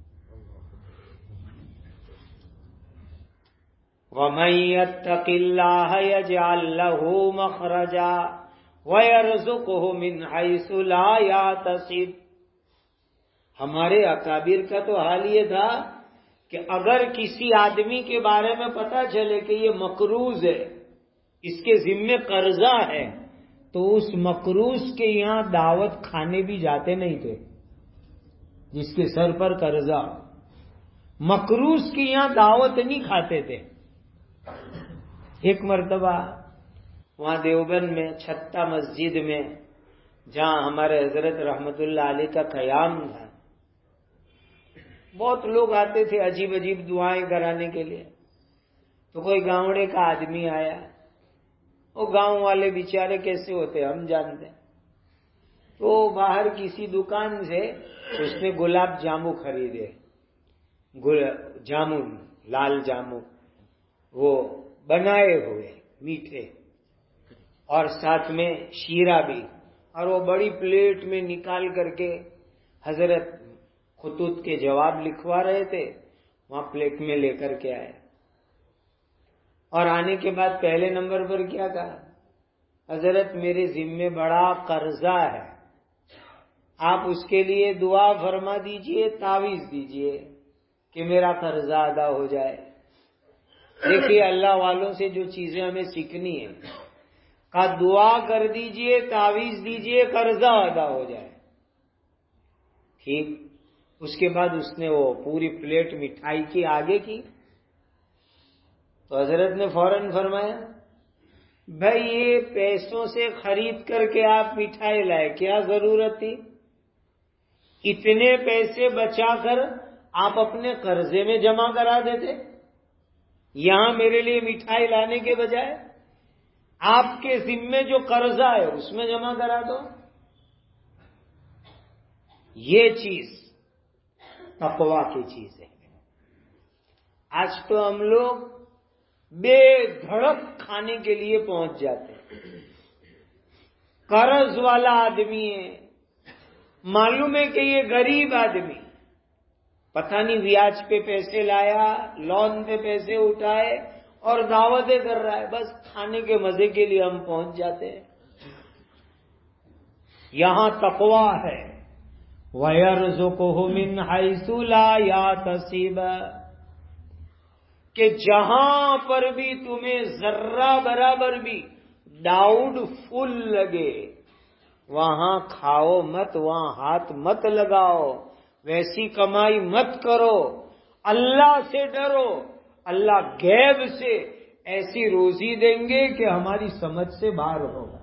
وَمَن يَتَّقِ اللَّهَ يَجْعَل لَّهُ مَخْرَجًا وَيَرْزُقْهُ مِنْ حَيْثُ لَا يَحْتَسِبُ۔ ہمارے اکابر کا تو حال یہ تھا کہ اگر کسی آدمی کے بارے میں پتہ چلے کہ یہ مقروض ہے، اس کے ذمے قرضہ ہے، تو اس مقروض کے یہاں دعوت کھانے بھی جاتے نہیں تھے۔ جس کے سر پر قرضہ، مقروض کے یہاں دعوت نہیں کھاتے تھے۔ ایک مرتبہ وہاں دیوبند میں چھتا مسجد میں، جہاں ہمارے حضرت رحمت اللہ علیہ کا قیام تھا، بہت لوگ آتے تھے عجیب عجیب دعائیں کرانے کے لیے۔ تو کوئی گاؤڑے کا آدمی آیا، وہ گاؤں والے بیچارے کیسے ہوتے ہم جانتے ہیں، تو باہر کسی دکان سے اس نے گلاب جامو خریدے، جامن، لال جامن، وہ بنائے ہوئے میٹھے، اور ساتھ میں شیرہ بھی، اور وہ بڑی پلیٹ میں نکال کر کے حضرت خطوط کے جواب لکھوا رہے تھے، وہاں پلیٹ میں لے کر کے آئے، اور آنے کے بعد پہلے نمبر پر کیا کہا، حضرت میرے ذمے بڑا قرضہ ہے، آپ اس کے لیے دعا فرما دیجئے، تعویذ دیجئے کہ میرا قرضہ ادا ہو جائے۔ دیکھیے اللہ والوں سے جو چیزیں ہمیں سیکھنی ہے، کا دعا کر دیجئے، تعویذ دیجئے، قرضہ ادا ہو جائے۔ ٹھیک، اس کے بعد اس نے وہ پوری پلیٹ مٹھائی کی آگے کی، تو حضرت نے فوراً فرمایا بھائی یہ پیسوں سے خرید کر کے آپ مٹھائی لائے، کیا ضرورت تھی؟ اتنے پیسے بچا کر آپ اپنے قرضے میں جمع کرا دیتے، یہاں میرے لیے مٹھائی لانے کے بجائے آپ کے ذمے جو قرضہ ہے اس میں جمع کرا دو۔ یہ چیز تقویٰ کی چیز ہے۔ آج تو ہم لوگ بے دھڑک کھانے کے لیے پہنچ جاتے ہیں۔ قرض والا آدمی ہے، معلوم ہے کہ یہ غریب آدمی، پتہ نہیں بیاج پہ پیسے لایا، لون پہ پیسے اٹھائے اور دعوتیں کر رہا ہے، بس کھانے کے مزے کے لیے ہم پہنچ جاتے ہیں۔ یہاں تقویٰ ہے، وَيَرْزُقُهُ مِنْ حَيْثُ لَا يَحْتَسِبُ، کہ جہاں پر بھی تمہیں ذرہ برابر بھی ڈاؤٹ فل لگے وہاں کھاؤ مت، وہاں ہاتھ مت لگاؤ، ویسی کمائی مت کرو، اللہ سے ڈرو، اللہ غیب سے ایسی روزی دیں گے کہ ہماری سمجھ سے باہر ہوگا،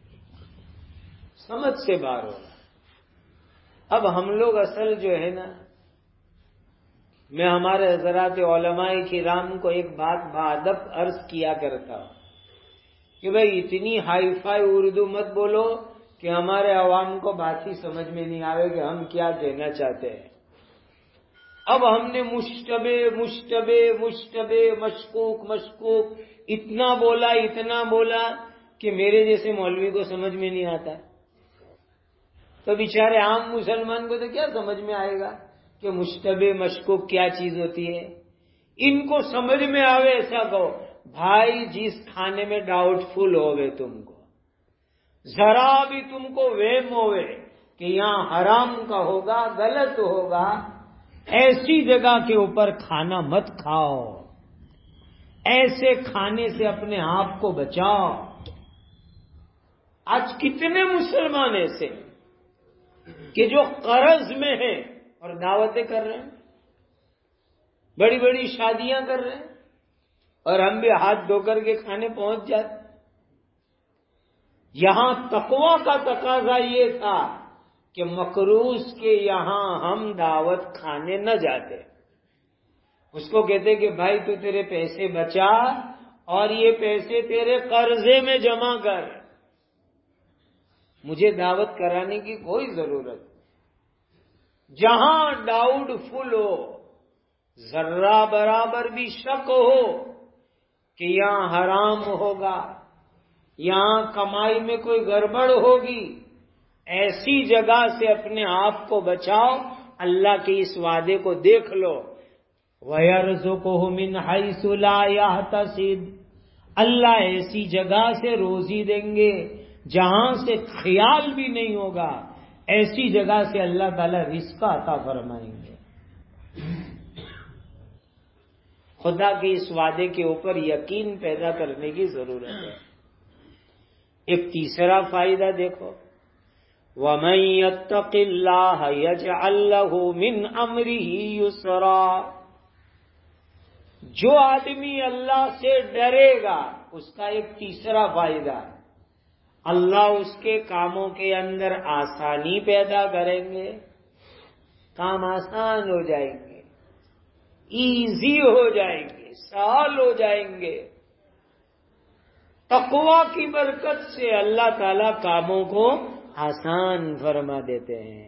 سمجھ سے باہر ہوگا۔ اب ہم لوگ اصل جو ہے نا، میں ہمارے حضرات علماء کرام کو ایک بات بادب عرض کیا کرتا ہوں کہ بھئی اتنی ہائی فائی اردو مت بولو کہ ہمارے عوام کو بات ہی سمجھ میں نہیں آئے کہ ہم کیا کہنا چاہتے ہیں۔ اب ہم نے مشتبہ مشتبہ مشتبہ مشکوک مشکوک اتنا بولا اتنا بولا کہ میرے جیسے مولوی کو سمجھ میں نہیں آتا، تو بیچارے عام مسلمان کو تو کیا سمجھ میں آئے گا کہ مشتبہ مشکوک کیا چیز ہوتی ہے۔ ان کو سمجھ میں آوے ایسا کہو، بھائی جس کھانے میں ڈاؤٹ فل ہوئے، تم کو ذرا بھی تم کو وہم ہوئے کہ یہاں حرام کا ہوگا، غلط ہوگا، ایسی جگہ کے اوپر کھانا مت کھاؤ، ایسے کھانے سے اپنے آپ کو بچاؤ۔ آج کتنے مسلمان ایسے کہ جو قرض میں ہیں اور دعوتیں کر رہے ہیں، بڑی بڑی شادیاں کر رہے ہیں، اور ہم بھی ہاتھ دھو کر کے کھانے پہنچ جاتے۔ یہاں تقویٰ کا تقاضا یہ تھا کہ مقروض کے یہاں ہم دعوت کھانے نہ جاتے، اس کو کہتے کہ بھائی تو تیرے پیسے بچا اور یہ پیسے تیرے قرضے میں جمع کر، مجھے دعوت کرانے کی کوئی ضرورت نہیں۔ جہاں ڈاؤٹ فل ہو، ذرہ برابر بھی شک ہو کہ یہاں حرام ہوگا، یہاں کمائی میں کوئی گڑبڑ ہوگی، ایسی جگہ سے اپنے آپ کو بچاؤ۔ اللہ کے اس وعدے کو دیکھ لو، وَيَرْزُقُهُ مِنْ حَيْثُ لَا يَحْتَسِبُ، اللہ ایسی جگہ سے روزی دیں گے جہاں سے خیال بھی نہیں ہوگا، ایسی جگہ سے اللہ تعالی رزق عطا فرمائیں گے۔ خدا کے اس وعدے کے اوپر یقین پیدا کرنے کی ضرورت ہے۔ ایک تیسرا فائدہ دیکھو، وَمَن يَتَّقِ اللَّهَ يَجْعَل لَّهُ مِنْ أَمْرِهِ يُسْرًا، جو آدمی اللہ سے ڈرے گا اس کا ایک تیسرا فائدہ، اللہ اس کے کاموں کے اندر آسانی پیدا کریں گے، کام آسان ہو جائیں گے، ایزی ہو جائیں گے، سہل ہو جائیں گے۔ تقویٰ کی برکت سے اللہ تعالی کاموں کو آسان فرما دیتے ہیں۔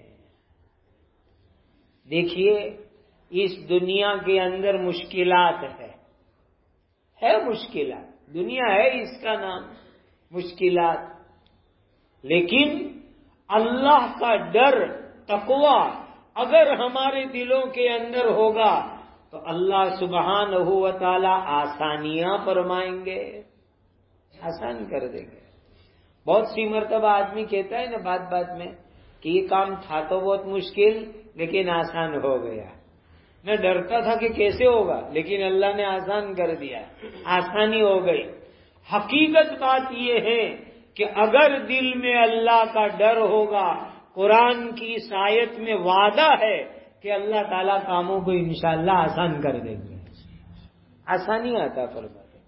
دیکھیے اس دنیا کے اندر مشکلات ہے ہے مشکلات، دنیا ہے اس کا نام مشکلات، لیکن اللہ کا ڈر، تقوی اگر ہمارے دلوں کے اندر ہوگا تو اللہ سبحانہ و تعالی آسانیاں فرمائیں گے، آسان کر دیں گے۔ بہت سی مرتبہ آدمی کہتا ہے نا بات بات میں کہ یہ کام تھا تو بہت مشکل لیکن آسان ہو گیا، میں ڈرتا تھا کہ کیسے ہوگا لیکن اللہ نے آسان کر دیا، آسانی ہو گئی۔ حقیقت بات یہ ہے کہ اگر دل میں اللہ کا ڈر ہوگا، قرآن کی اس آیت میں وعدہ ہے کہ اللہ تعالیٰ کاموں کو انشاءاللہ آسان کر دیں گے، آسانی عطا فرما دیں۔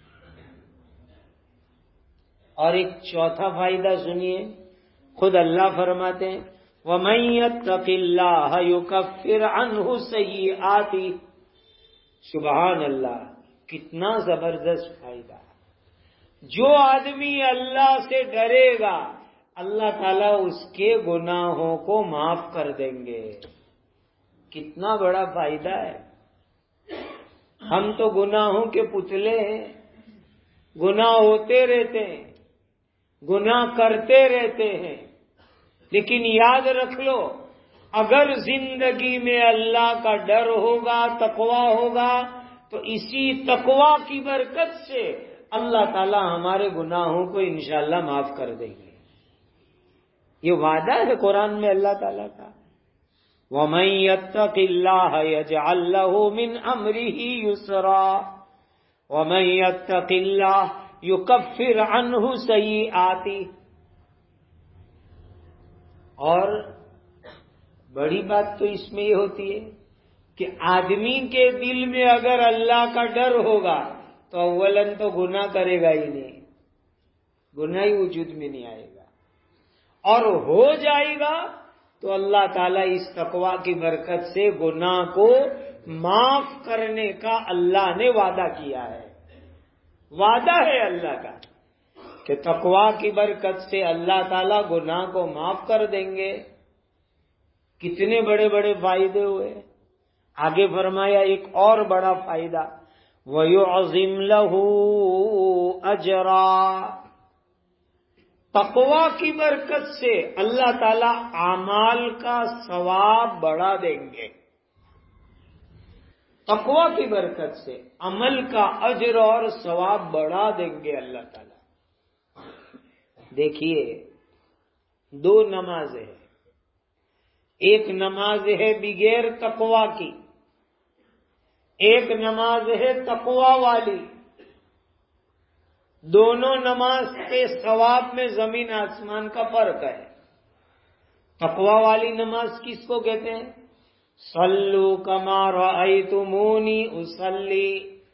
اور ایک چوتھا فائدہ سنیے، خود اللہ فرماتے ہیں وَمَن يَتَّقِ اللَّهَ يُكَفِّرْ عَنْهُ سَيِّئَاتِهِ۔ سبحان اللہ، کتنا زبردست فائدہ۔ جو آدمی اللہ سے ڈرے گا اللہ تعالیٰ اس کے گناہوں کو معاف کر دیں گے۔ کتنا بڑا فائدہ ہے۔ ہم تو گناہوں کے پتلے ہیں، گناہ ہوتے رہتے ہیں، گناہ کرتے رہتے ہیں، لیکن یاد رکھ لو اگر زندگی میں اللہ کا ڈر ہوگا، تقوی ہوگا، تو اسی تقوی کی برکت سے اللہ تعالی ہمارے گناہوں کو انشاءاللہ معاف کر دیں گے۔ یہ وعدہ ہے قرآن میں اللہ تعالیٰ کا، وَمَن يَتَّقِ اللَّهَ يَجْعَل لَّهُ مِنْ أَمْرِهِ يُسْرًا وَمَن يَتَّقِ اللَّهَ يُكَفِّرْ عَنْهُ سَيِّئَاتِهِ۔ اور بڑی بات تو اس میں یہ ہوتی ہے کہ آدمی کے دل میں اگر اللہ کا ڈر ہوگا تو اولاً تو گناہ کرے گا ہی نہیں، گناہ ہی وجود میں نہیں آئے گا، اور ہو جائے گا تو اللہ تعالیٰ اس تقوی کی برکت سے گناہ کو معاف کرنے کا اللہ نے وعدہ کیا ہے۔ وعدہ ہے اللہ کا کہ تقوی کی برکت سے اللہ تعالیٰ گناہ کو معاف کر دیں گے۔ کتنے بڑے بڑے فائدے ہوئے۔ آگے فرمایا ایک اور بڑا فائدہ، وَيُعْظِمْ لَهُ أَجْرًا۔ تقوی کی برکت سے اللہ تعالیٰ اعمال کا ثواب بڑھا دیں گے۔ تقوی کی برکت سے عمل کا اجر اور ثواب بڑھا دیں گے اللہ تعالیٰ۔ دیکھیے دو نمازیں ہیں، ایک نماز ہے بغیر تقوی کی، ایک نماز ہے تقوی والی۔ دونوں نماز کے ثواب میں زمین آسمان کا فرق ہے۔ تقوی والی نماز کس کو کہتے ہیں؟ صلو کما رأیتمونی اصلی۔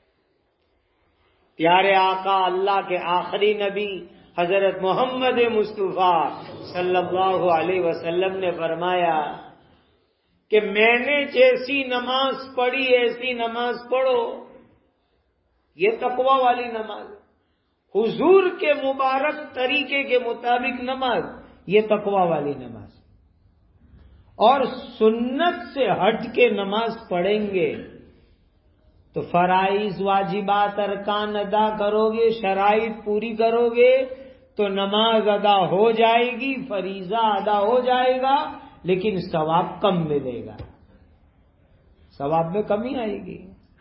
پیارے آقا اللہ کے آخری نبی حضرت محمد مصطفیٰ صلی اللہ علیہ وسلم نے فرمایا کہ میں نے جیسی نماز پڑھی ایسی نماز پڑھو۔ یہ تقوی والی نماز، حضور کے مبارک طریقے کے مطابق نماز، یہ تقوی والی نماز۔ اور سنت سے ہٹ کے نماز پڑھیں گے تو فرائض واجبات ارکان ادا کرو گے، شرائط پوری کرو گے تو نماز ادا ہو جائے گی، فریضہ ادا ہو جائے گا، لیکن ثواب کم ملے گا، ثواب میں کمی آئے گی۔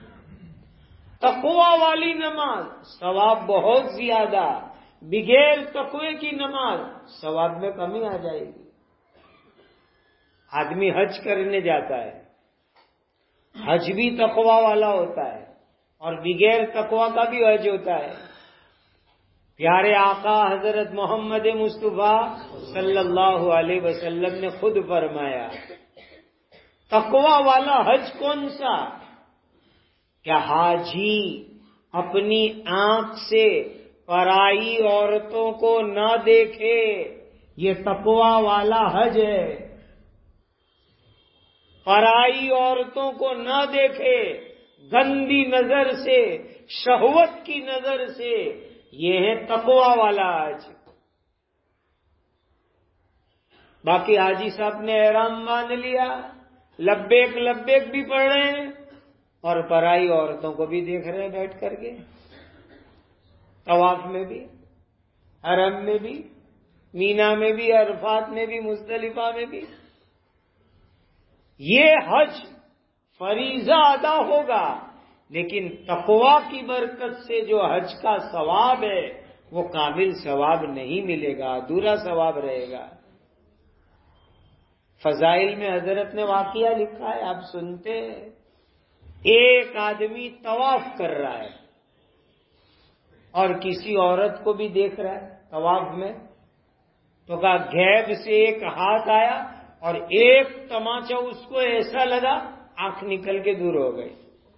تقوی والی نماز ثواب بہت زیادہ، بغیر تقوی کی نماز ثواب میں کمی آ جائے گی۔ آدمی حج کرنے جاتا ہے، حج بھی تقوی والا ہوتا ہے اور بغیر تقوی کا بھی حج ہوتا ہے۔ پیارے آقا حضرت محمد مصطفیٰ صلی اللہ علیہ وسلم نے خود فرمایا تقوی والا حج کون سا؟ کیا حاجی اپنی آنکھ سے پرائی عورتوں کو نہ دیکھے، یہ تقوی والا حج ہے۔ پرائی عورتوں کو نہ دیکھے گندی نظر سے، شہوت کی نظر سے، یہ ہے تقوی والا حج۔ باقی حاجی صاحب نے احرام باندھ لیا، لبیک لبیک بھی پڑھ رہے ہیں اور پرائی عورتوں کو بھی دیکھ رہے ہیں بیٹھ کر کے، طواف میں بھی، حرم میں بھی، مینا میں بھی، عرفات میں بھی، مزدلفہ میں بھی. یہ حج فریضہ ادا ہوگا، لیکن تقویٰ کی برکت سے جو حج کا ثواب ہے وہ کامل ثواب نہیں ملے گا، ادھورا ثواب رہے گا. فضائل میں حضرت نے واقعہ لکھا ہے، آپ سنتے ہیں. ایک آدمی طواف کر رہا ہے اور کسی عورت کو بھی دیکھ رہا ہے طواف میں، تو کہا غیب سے ایک ہاتھ آیا اور ایک تماچا اس کو ایسا لگا، آنکھ نکل کے دور ہو گئی.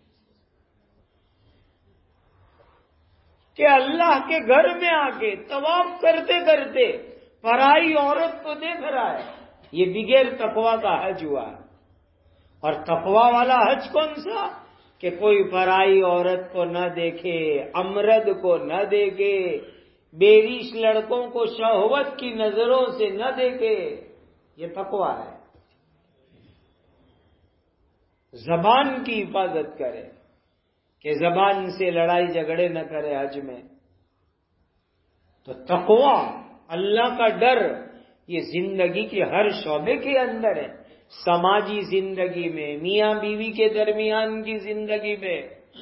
کہ اللہ کے گھر میں آ کے طواف کرتے کرتے پرائی عورت کو دیکھ رہا ہے، یہ بغیر تقویٰ کا حج ہوا. اور تقویٰ والا حج کون سا؟ کہ کوئی پرائی عورت کو نہ دیکھے، امرد کو نہ دیکھے، بیریش لڑکوں کو شہوت کی نظروں سے نہ دیکھے. یہ تقویٰ ہے. زبان کی حفاظت کرے کہ زبان سے لڑائی جھگڑے نہ کرے حج میں. تو تقویٰ، اللہ کا ڈر، یہ زندگی کے ہر شعبے کے اندر ہے. سماجی زندگی میں، میاں بیوی کے درمیان کی زندگی میں،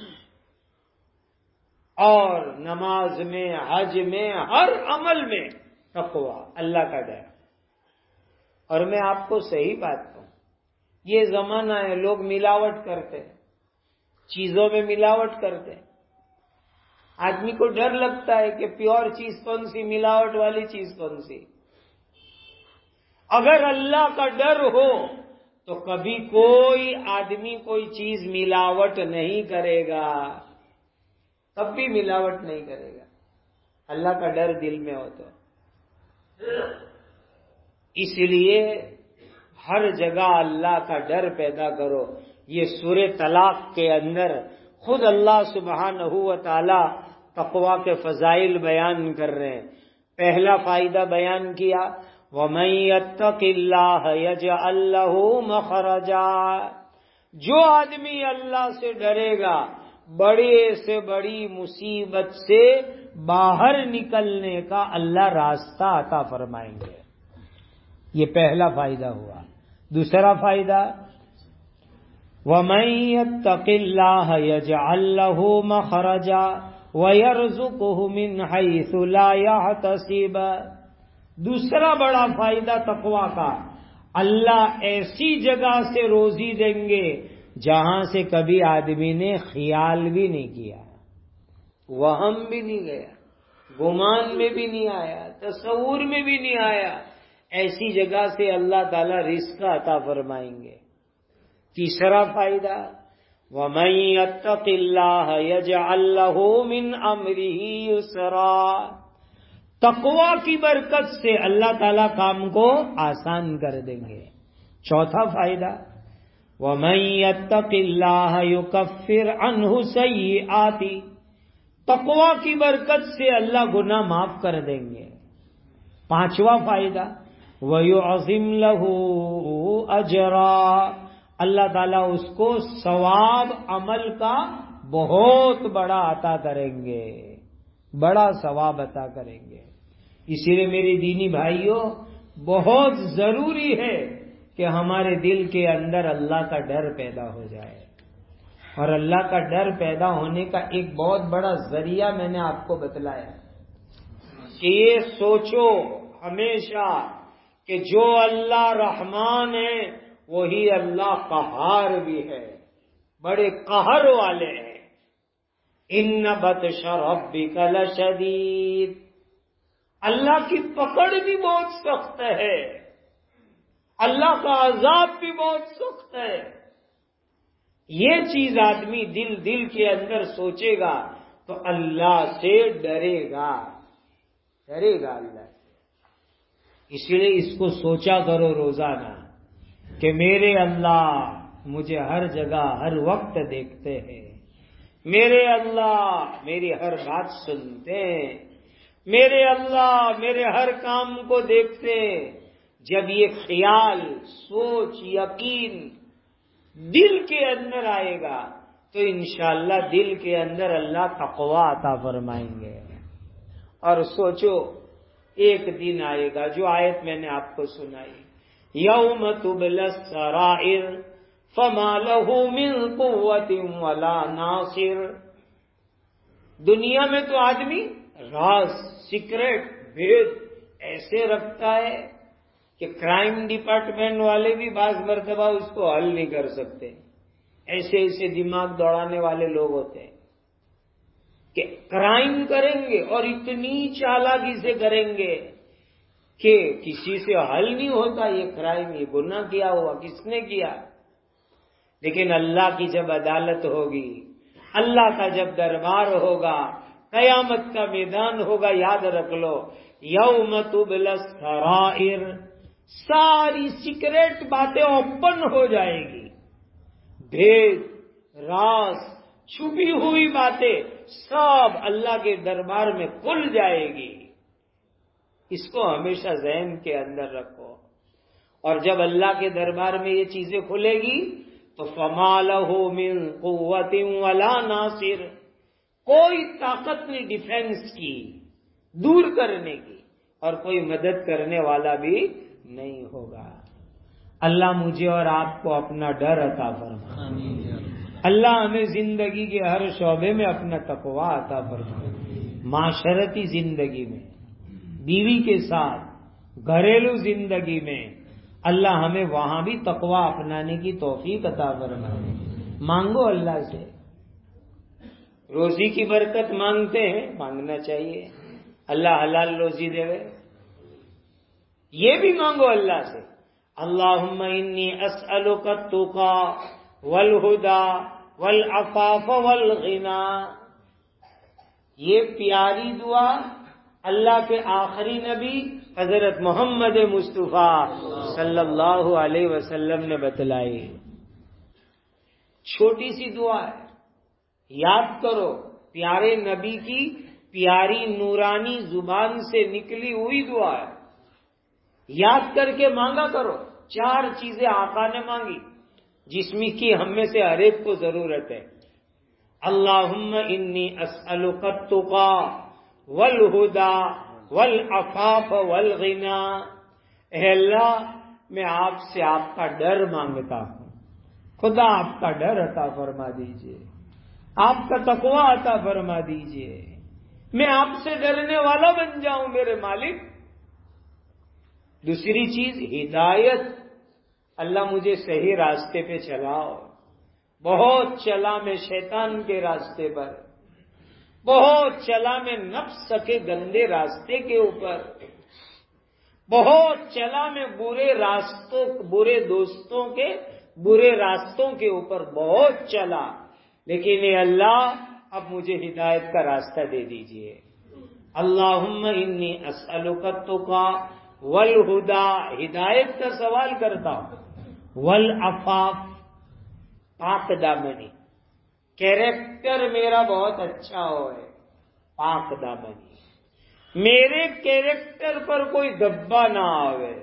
اور نماز میں، حج میں، ہر عمل میں تقویٰ، اللہ کا ڈر. اور میں آپ کو صحیح بات کہوں، یہ زمانہ ہے لوگ ملاوٹ کرتے ہیں، چیزوں میں ملاوٹ کرتے ہیں. آدمی کو ڈر لگتا ہے کہ پیور چیز کون سی، ملاوٹ والی چیز کون سی. اگر اللہ کا ڈر ہو تو کبھی کوئی آدمی کوئی چیز ملاوٹ نہیں کرے گا، کب بھی ملاوٹ نہیں کرے گا. اللہ کا ڈر دل میں ہو تو. اس لیے ہر جگہ اللہ کا ڈر پیدا کرو. یہ سورہ طلاق کے اندر خود اللہ سبحانہ و تعالی تقویٰ کے فضائل بیان کر رہے ہیں. پہلا فائدہ بیان کیا، وَمَن يَتَّقِ اللَّهَ يَجْعَل لَّهُ مَخْرَجًا. جو آدمی اللہ سے ڈرے گا بڑے سے بڑی مصیبت سے باہر نکلنے کا اللہ راستہ عطا فرمائیں گے. یہ پہلا فائدہ ہوا. دوسرا فائدہ، وَمَن يَتَّقِ اللَّهَ يَجْعَل لَّهُ مَخْرَجًا وَيَرْزُقْهُ مِنْ حَيْثُ لَا يَحْتَسِبُ. دوسرا بڑا فائدہ تقویٰ کا، اللہ ایسی جگہ سے روزی دیں گے جہاں سے کبھی آدمی نے خیال بھی نہیں کیا، وہم بھی نہیں گیا، گمان میں بھی نہیں آیا، تصور میں بھی نہیں آیا. ایسی جگہ سے اللہ تعالی رزق عطا فرمائیں گے. تیسرا فائدہ، وَمَن يَتَّقِ اللَّهَ يَجْعَل لَّهُ مِنْ أَمْرِهِ يُسْرًا. تقویٰ کی برکت سے اللہ تعالیٰ کام کو آسان کر دیں گے. چوتھا فائدہ، وَمَن يَتَّقِ اللَّهَ يُكَفِّرْ عَنْهُ سَيِّئَاتِهِ. تقویٰ کی برکت سے اللہ گناہ معاف کر دیں گے. پانچواں فائدہ، وَيُعْظِمْ لَهُ أَجْرًا. اللہ تعالیٰ اس کو ثواب عمل کا بہت بڑا عطا کریں گے، بڑا ثواب عطا کریں گے. اسی لیے میرے دینی بھائیوں، بہت ضروری ہے کہ ہمارے دل کے اندر اللہ کا ڈر پیدا ہو جائے. اور اللہ کا ڈر پیدا ہونے کا ایک بہت بڑا ذریعہ میں نے آپ کو بتلایا کہ یہ سوچو ہمیشہ کہ جو اللہ رحمان ہے وہی اللہ قہار بھی ہے، بڑے قہر والے ہیں. ان بطش ربک لشدید. اللہ کی پکڑ بھی بہت سخت ہے، اللہ کا عذاب بھی بہت سخت ہے. یہ چیز آدمی دل دل کے اندر سوچے گا تو اللہ سے ڈرے گا، ڈرے گا اللہ سے. اس لیے اس کو سوچا کرو روزانہ کہ میرے اللہ مجھے ہر جگہ ہر وقت دیکھتے ہیں، میرے اللہ میری ہر بات سنتے ہیں، میرے اللہ میرے ہر کام کو دیکھتے ہیں. جب یہ خیال، سوچ، یقین دل کے اندر آئے گا تو انشاءاللہ دل کے اندر اللہ تقویٰ عطا فرمائیں گے. اور سوچو ایک دن آئے گا جو آیت میں نے آپ کو سنائی، یوم تبلی السرائر فما لہ من قوت ولا ناصر۔ دنیا میں تو آدمی راز، سیکرٹ، بھید ایسے رکھتا ہے کہ کرائم ڈپارٹمنٹ والے بھی بعض مرتبہ اس کو حل نہیں کر سکتے، ایسے ایسے دماغ دوڑانے والے لوگ ہوتے ہیں کہ کرائم کریں گے اور اتنی چالاکی سے کریں گے کہ کسی سے حل نہیں ہوتا، یہ کرائم، یہ گناہ کیا ہوا، کس نے کیا؟ لیکن اللہ کی جب عدالت ہوگی، اللہ کا جب دربار ہوگا، قیامت کا میدان ہوگا، یاد رکھ لو یوم تبلی السرائر، ساری سیکریٹ باتیں اوپن ہو جائے گی، بھید، راز، چھپی ہوئی باتیں سب اللہ کے دربار میں کھل جائے گی۔ اس کو ہمیشہ ذہن کے اندر رکھو، اور جب اللہ کے دربار میں یہ چیزیں کھلے گی تو فما لہ من قوت ولا ناصر، کوئی طاقت نہیں ڈیفینس کی، دور کرنے کی، اور کوئی مدد کرنے والا بھی نہیں ہوگا۔ اللہ مجھے اور آپ کو اپنا ڈر عطا فرمائے، اللہ ہمیں زندگی کے ہر شعبے میں اپنا تقوی عطا فرمائے، معاشرتی زندگی میں، بیوی کے ساتھ، گھریلو زندگی میں، اللہ ہمیں وہاں بھی تقوی اپنانے کی توفیق عطا فرمائے۔ مانگو اللہ سے، روزی کی برکت مانگتے ہیں، مانگنا چاہیے، اللہ حلال روزی دے، یہ بھی مانگو اللہ سے، اللہم انی اسألک التقی والہدی والعفاف والغنی۔ یہ پیاری دعا اللہ کے آخری نبی حضرت محمد مصطفیٰ صلی اللہ علیہ وسلم نے بتلائی، چھوٹی سی دعا ہے، یاد کرو، پیارے نبی کی پیاری نورانی زبان سے نکلی ہوئی دعا ہے، یاد کر کے مانگا کرو۔ چار چیزیں آقا نے مانگی جس میں کی ہم میں سے ہر ایک کو ضرورت ہے، اللہم انی اسألک التقی والہدی والعفاف والغنی، اے اللہ میں آپ سے آپ کا ڈر مانگتا ہوں، خدا آپ کا ڈر عطا فرما دیجئے، آپ کا تقوی عطا فرما دیجئے، میں آپ سے ڈرنے والا بن جاؤں میرے مالک۔ دوسری چیز ہدایت، اللہ مجھے صحیح راستے پہ چلاؤ، بہت چلا میں شیطان کے راستے پر، بہت چلا میں نفس کے گندے راستے کے اوپر، بہت چلا میں برے راستوں، برے دوستوں کے برے راستوں کے اوپر بہت چلا، لیکن اے اللہ اب مجھے ہدایت کا راستہ دے دیجئے۔ اللہم انی اسألک التقی والہدی، ہدایت کا سوال کرتا ہوں، والعفاف، پاک دامنی، کیریکٹر میرا بہت اچھا ہو ہے، پاک دامنی، میرے کیریکٹر پر کوئی دبا نہ آوے۔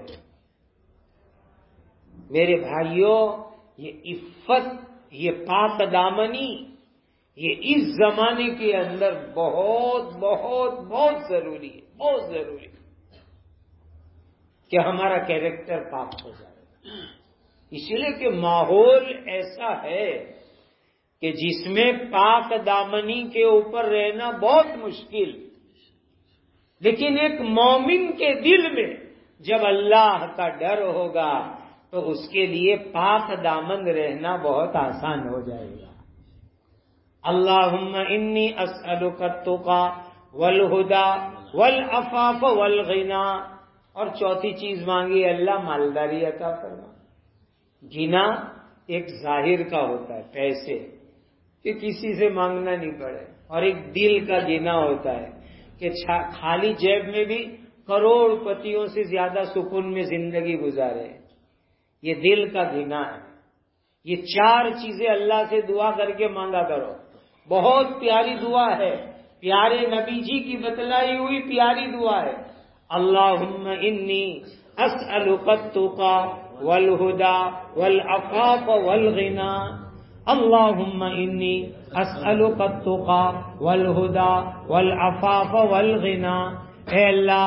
میرے بھائیوں، یہ عفت، یہ پاک دامنی، یہ اس زمانے کے اندر بہت بہت بہت ضروری ہے، بہت ضروری ہے کہ ہمارا کیریکٹر پاک ہو جائے، اس لیے کہ ماحول ایسا ہے کہ جس میں پاک دامنی کے اوپر رہنا بہت مشکل، لیکن ایک مومن کے دل میں جب اللہ کا ڈر ہوگا تو اس کے لیے پاک دامن رہنا بہت آسان ہو جائے گا۔ اللہم انی اسألک التقی والہدی والعفاف والغنی، اور چوتھی چیز مانگی اللہ مالداری عطا فرما۔ گنا ایک ظاہر کا ہوتا ہے، پیسے کہ کسی سے مانگنا نہیں پڑے، اور ایک دل کا گنا ہوتا ہے کہ خالی جیب میں بھی کروڑ پتیوں سے زیادہ سکون میں زندگی گزارے، یہ دل کا گنا ہے۔ یہ چار چیزیں اللہ سے دعا کر کے مانگا کرو، بہت پیاری دعا ہے، پیارے نبی جی کی بتلائی ہوئی پیاری دعا ہے۔ اللہم انی اسألک التقی والہدی والعفاف والغنی، اللہم انی اسألک التقی والہدی والعفاف والغنی، اے اللہ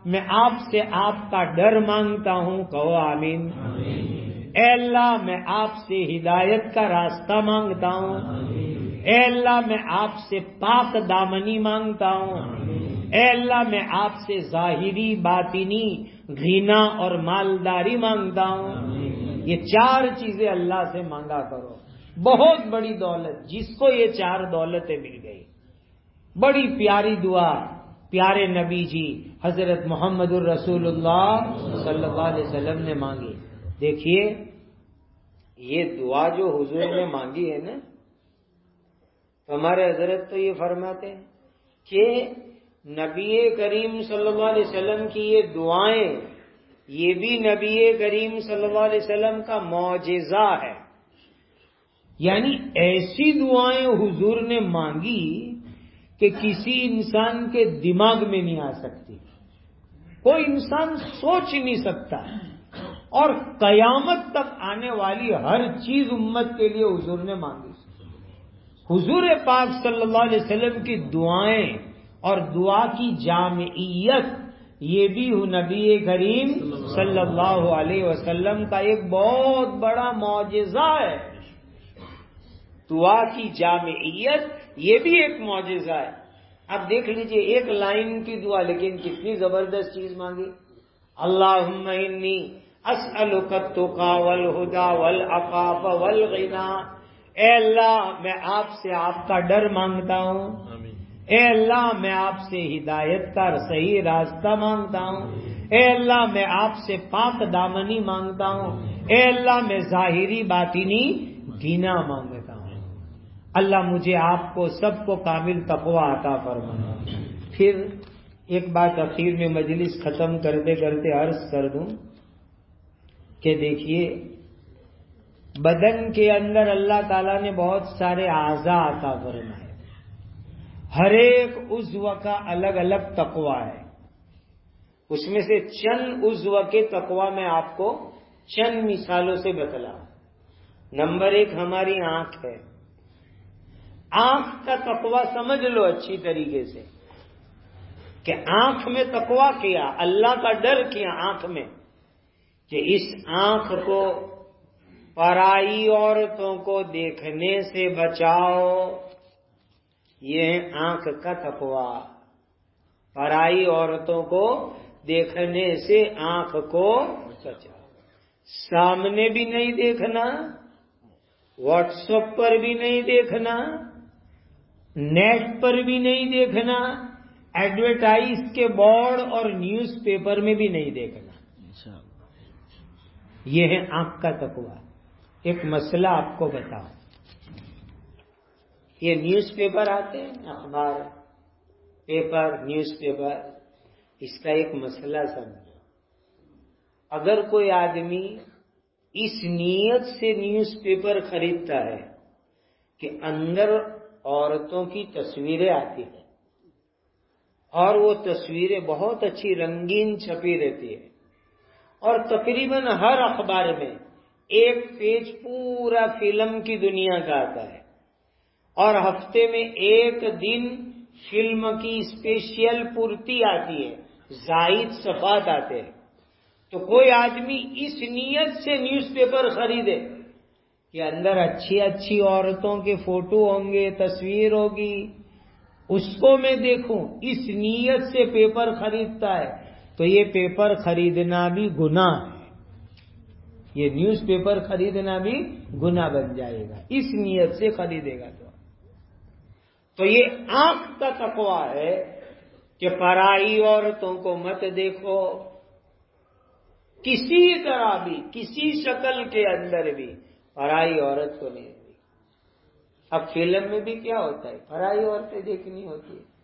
میں آپ سے آپ کا ڈر مانگتا ہوں، کہو آمین۔ اے اللہ میں آپ سے ہدایت کا راستہ مانگتا ہوں، اے اللہ میں آپ سے پاک دامنی مانگتا ہوں، اے اللہ میں آپ سے ظاہری باطنی غنا اور مالداری مانگتا ہوں۔ یہ چار چیزیں اللہ سے مانگا کرو، بہت بڑی دولت، جس کو یہ چار دولتیں مل گئی۔ بڑی پیاری دعا پیارے نبی جی حضرت محمد الرسول اللہ صلی اللہ علیہ وسلم نے مانگی۔ دیکھیے یہ دعا جو حضور نے مانگی ہے نا، ہمارے حضرت تو یہ فرماتے ہیں کہ نبی کریم صلی اللہ علیہ وسلم کی یہ دعائیں، یہ بھی نبی کریم صلی اللہ علیہ وسلم کا معجزہ ہے۔ یعنی ایسی دعائیں حضور نے مانگی کہ کسی انسان کے دماغ میں نہیں آ سکتی، کوئی انسان سوچ نہیں سکتا، اور قیامت تک آنے والی ہر چیز امت کے لیے حضور نے مانگی۔ حضور پاک صلی اللہ علیہ وسلم کی دعائیں اور دعا کی جامعیت، یہ بھی نبی کریم صلی اللہ علیہ وسلم کا ایک بہت بڑا معجزہ ہے۔ دعا کی جامعیت یہ بھی ایک معجزہ ہے۔ اب دیکھ لیجئے ایک لائن کی دعا، لیکن کتنی زبردست چیز مانگی۔ اللہم انی اسألک التقی والہدی والعفاف والغنی، اے اللہ میں آپ سے آپ کا ڈر مانگتا ہوں، اے اللہ میں آپ سے ہدایت کا صحیح راستہ مانگتا ہوں، اے اللہ میں آپ سے پاک دامنی مانگتا ہوں، اے اللہ میں ظاہری باطنی غنا مانگتا ہوں۔ اللہ مجھے آپ کو سب کو کامل تقوی عطا فرمائے۔ پھر ایک بات اخیر میں مجلس ختم کرتے کرتے عرض کر دوں کہ دیکھیے بدن کے اندر اللہ تعالیٰ نے بہت سارے اعضاء عطا فرمائے، ہر ایک عضو کا الگ الگ تقوی ہے۔ اس میں سے چند عضو کے تقوی میں آپ کو چند مثالوں سے بتلا۔ نمبر ایک ہماری آنکھ ہے۔ آنکھ کا تقوی سمجھ لو اچھی طریقے سے کہ آنکھ میں تقوی کیا، اللہ کا ڈر کیا آنکھ میں، کہ اس آنکھ کو پرائی عورتوں کو دیکھنے سے بچاؤ۔ یہ ہے آنکھ کا تقوی، پرائی عورتوں کو دیکھنے سے آنکھ کو بچاؤ۔ سامنے بھی نہیں دیکھنا، واٹس ایپ پر بھی نہیں دیکھنا، نیٹ پر بھی نہیں دیکھنا، ایڈورٹائز کے بورڈ اور نیوز پیپر میں بھی نہیں دیکھنا۔ یہ ہے آنکھ کا تقوی۔ ایک مسئلہ آپ کو بتاؤں، یہ نیوز پیپر آتے ہیں، اخبار پیپر نیوز پیپر، اس کا ایک مسئلہ سمجھو۔ اگر کوئی آدمی اس نیت سے نیوز پیپر خریدتا ہے کہ اندر عورتوں کی تصویریں آتی ہیں اور وہ تصویریں بہت اچھی رنگین چھپی رہتی ہے، اور تقریباً ہر اخبار میں ایک پیج پورا فلم کی دنیا کا آتا ہے، اور ہفتے میں ایک دن فلم کی اسپیشل پورتی آتی ہے، زائد صفحات آتے ہیں، تو کوئی آدمی اس نیت سے نیوز پیپر خریدے کہ اندر اچھی اچھی عورتوں کے فوٹو ہوں گے، تصویر ہوگی، اس کو میں دیکھوں، اس نیت سے پیپر خریدتا ہے، تو یہ پیپر خریدنا بھی گناہ ہے، یہ نیوز پیپر خریدنا بھی گناہ بن جائے گا اس نیت سے خریدے گا تو تو یہ آنکھ کا تقوی ہے کہ پرائی عورتوں کو مت دیکھو، کسی طرح بھی، کسی شکل کے اندر بھی پرائی عورت کو نہیں دیکھو۔ اب فلم میں بھی کیا ہوتا ہے، پرائی عورتیں دیکھنی ہوتی ہے۔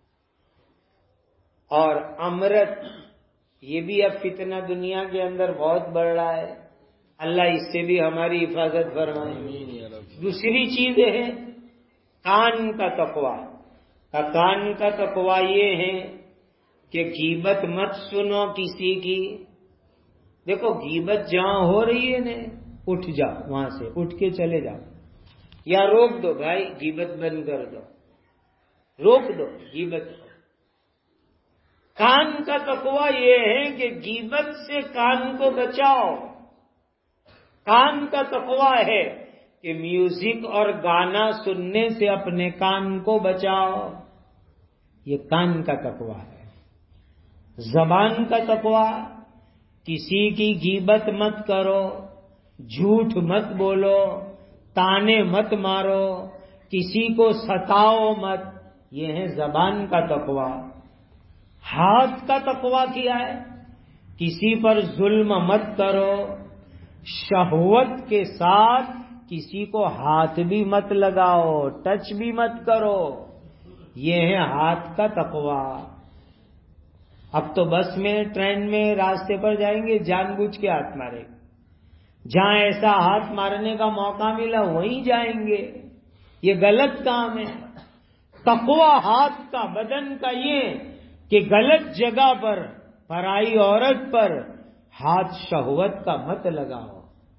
اور امرت، یہ بھی اب فتنہ دنیا کے اندر بہت بڑھ رہا ہے، اللہ اس سے بھی ہماری حفاظت فرمائے۔ دوسری چیز ہے کان کا تقوی۔ کان کا تقوی یہ ہے کہ غیبت مت سنو کسی کی۔ دیکھو غیبت جہاں ہو رہی ہے نا، اٹھ جاؤ وہاں سے، اٹھ کے چلے جاؤ، یا روک دو، بھائی غیبت بند کر دو، روک دو غیبت کو۔ کان کا تقویٰ یہ ہے کہ غیبت سے کان کو بچاؤ. کان کا تقویٰ ہے کہ میوزک اور گانا سننے سے اپنے کان کو بچاؤ. یہ کان کا تقویٰ ہے. زبان کا تقویٰ، کسی کی غیبت مت کرو، جھوٹ مت بولو، تانے مت مارو، کسی کو ستاؤ مت. یہ ہے زبان کا تقویٰ. ہاتھ کا تقویٰ کیا ہے؟ کسی پر ظلم مت کرو، شہوت کے ساتھ کسی کو ہاتھ بھی مت لگاؤ، ٹچ بھی مت کرو. یہ ہے ہاتھ کا تقویٰ. اب تو بس میں، ٹرین میں، راستے پر جائیں گے، جان بوجھ کے ہاتھ مارے. جہاں ایسا ہاتھ مارنے کا موقع ملا وہیں جائیں گے. یہ غلط کام ہے. تقویٰ ہاتھ کا، بدن کا یہ کہ غلط جگہ پر، پرائی عورت پر ہاتھ شہوت کا مت لگاؤ،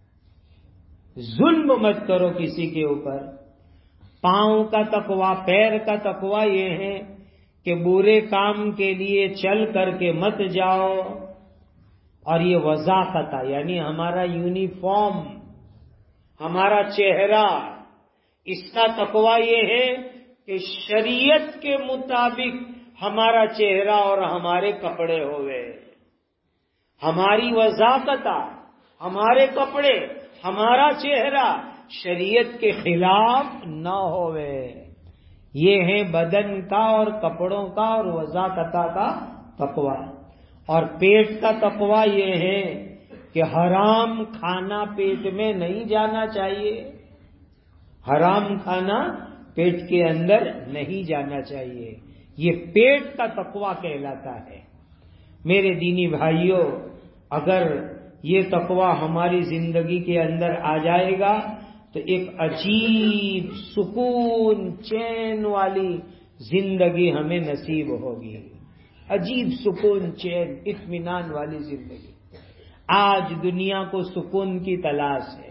ظلم مت کرو کسی کے اوپر. پاؤں کا تقویٰ، پیر کا تقویٰ یہ ہے کہ برے کام کے لیے چل کر کے مت جاؤ. اور یہ وضاحت، یعنی ہمارا یونیفارم، ہمارا چہرہ، اس کا تقویٰ یہ ہے کہ شریعت کے مطابق ہمارا چہرہ اور ہمارے کپڑے ہوئے. ہماری وضاحت، ہمارے کپڑے، ہمارا چہرہ شریعت کے خلاف نہ ہوئے. یہ ہے بدن کا اور کپڑوں کا اور وضاحت کا تقویٰ. اور پیٹ کا تقویٰ یہ ہے کہ حرام کھانا پیٹ میں نہیں جانا چاہیے. حرام کھانا پیٹ کے اندر نہیں جانا چاہیے. یہ پیٹ کا تقویٰ کہلاتا ہے. میرے دینی بھائیوں، اگر یہ تقویٰ ہماری زندگی کے اندر آ جائے گا تو ایک عجیب سکون، چین والی زندگی ہمیں نصیب ہوگی. عجیب سکون، چین، اطمینان والی زندگی. آج دنیا کو سکون کی تلاش ہے،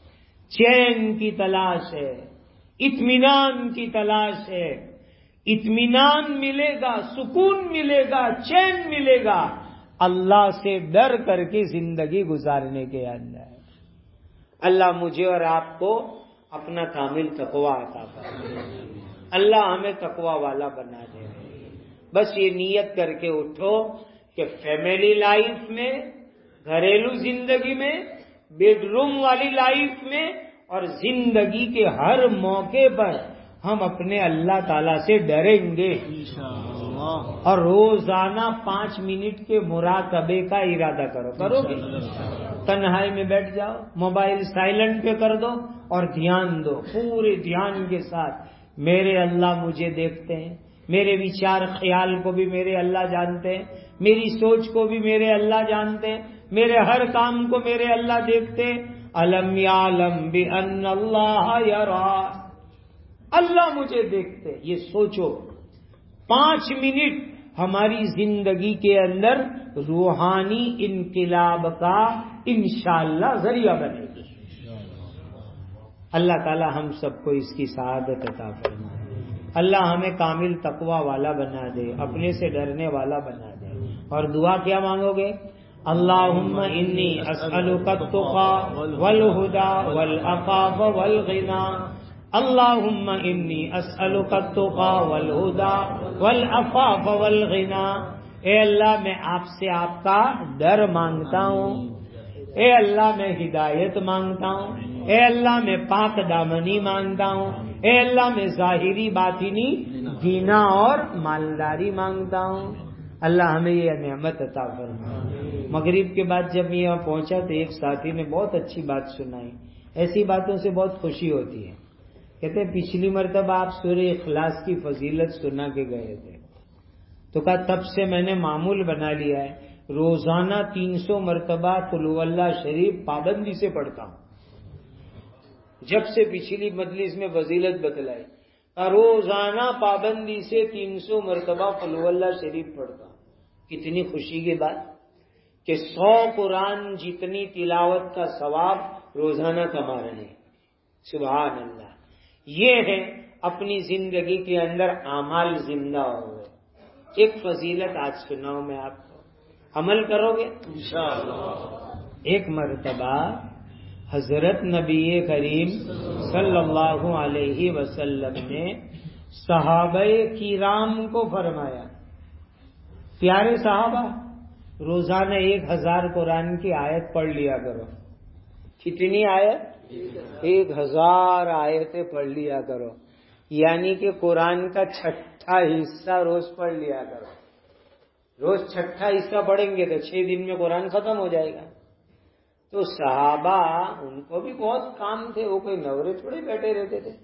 چین کی تلاش ہے، اطمینان کی تلاش ہے. اطمینان ملے گا، سکون ملے گا، چین ملے گا اللہ سے ڈر کر کے زندگی گزارنے کے اندر. اللہ مجھے اور آپ کو اپنا کامل تقویٰ عطا فرمائے. اللہ ہمیں تقویٰ والا بنا دے. بس یہ نیت کر کے اٹھو کہ فیملی لائف میں، گھریلو زندگی میں، بیڈ روم والی لائف میں اور زندگی کے ہر موقع پر ہم اپنے اللہ تعالیٰ سے ڈریں گے. اور روزانہ پانچ منٹ کے مراقبے کا ارادہ کرو. کرو گے؟ تنہائی میں بیٹھ جاؤ، موبائل سائلنٹ پہ کر دو اور دھیان دو پورے دھیان کے ساتھ. میرے اللہ مجھے دیکھتے ہیں، میرے وچار خیال کو بھی میرے اللہ جانتے ہیں، میری سوچ کو بھی میرے اللہ جانتے ہیں، میرے ہر کام کو میرے اللہ دیکھتے ہیں. الم یعلم بان اللہ یرا، اللہ مجھے دیکھتے. یہ سوچو. پانچ منٹ ہماری زندگی کے اندر روحانی انقلاب کا انشاءاللہ ذریعہ بنے گی. اللہ تعالی ہم سب کو اس کی سعادت عطا فرمائے. اللہ ہمیں کامل تقویٰ والا بنا دے، اپنے سے ڈرنے والا بنا دے. اور دعا کیا مانگو گے؟ اللہم انی اسألک التقی والہدی والعفاف والغنی. اللہم انی اسألک التقی والہدی والعفاف والغنی. اے اللہ میں آپ سے آپ کا ڈر مانگتا ہوں. اے اللہ میں ہدایت مانگتا ہوں. اے اللہ میں پاک دامنی مانگتا ہوں. اے اللہ میں ظاہری باطنی غنا اور مالداری مانگتا ہوں. اللہ ہمیں یہ نعمت عطا فرمائے. مغرب کے بعد جب یہاں پہنچا تو ایک ساتھی نے بہت اچھی بات سنائی. ایسی باتوں سے بہت خوشی ہوتی ہے. کہتے ہیں پچھلی مرتبہ آپ سورہ اخلاص کی فضیلت سنا کے گئے تھے تو کہا تب سے میں نے معمول بنا لیا ہے روزانہ تین سو مرتبہ قل هو اللہ شریف پابندی سے پڑھتا ہوں. جب سے پچھلی مجلس میں فضیلت بتلائی روزانہ پابندی سے تین سو مرتبہ قل هو اللہ شریف پڑھتا ہوں. کتنی خوشی کی بات کہ سو قرآن جتنی تلاوت کا ثواب روزانہ کما رہے ہیں. سبحان اللہ. یہ ہے اپنی زندگی کے اندر اعمال زندہ ہوئے. ایک فضیلت آج سناؤں میں آپ کو، عمل کرو گے انشاءاللہ۔ ایک مرتبہ حضرت نبی کریم صلی اللہ علیہ وسلم نے صحابہ کرام کو فرمایا، پیارے صحابہ روزانہ ایک ہزار قرآن کی آیت پڑھ لیا کرو۔ کتنی آیت؟ ایک ہزار آیتیں پڑھ لیا کرو، یعنی کہ قرآن کا چھٹا حصہ روز پڑھ لیا کرو۔ روز چھٹا حصہ پڑھیں گے تو چھ دن میں قرآن ختم ہو جائے گا۔ تو صحابہ ان کو بھی بہت کام تھے، وہ کوئی نورے تھوڑے بیٹھے رہتے تھے،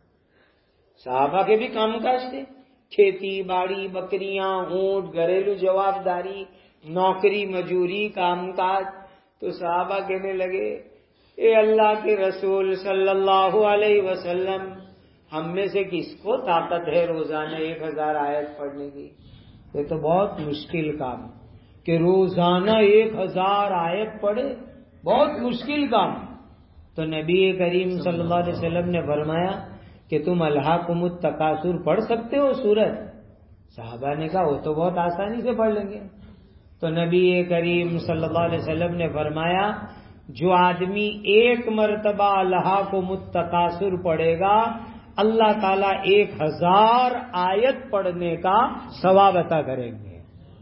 صحابہ کے بھی کام کاج تھے، کھیتی باڑی، بکریاں، اونٹ، گھریلو جواب داری، نوکری مجوری، کام کاج۔ تو صحابہ کہنے لگے اے اللہ کے رسول صلی اللہ علیہ وسلم، ہم میں سے کس کو طاقت ہے روزانہ ایک ہزار آیت پڑھنے کی؟ یہ تو بہت مشکل کام کہ روزانہ ایک ہزار آیت پڑھے، بہت مشکل کام۔ تو نبی کریم صلی اللہ علیہ وسلم نے فرمایا کہ تم الہاکم التکاثر پڑھ سکتے ہو سورت؟ صحابہ نے کہا وہ تو بہت آسانی سے پڑھ لیں گے۔ تو نبی کریم صلی اللہ علیہ وسلم نے فرمایا جو آدمی ایک مرتبہ الہاکم التکاثر پڑھے گا اللہ تعالیٰ ایک ہزار آیت پڑھنے کا ثواب عطا کریں گے۔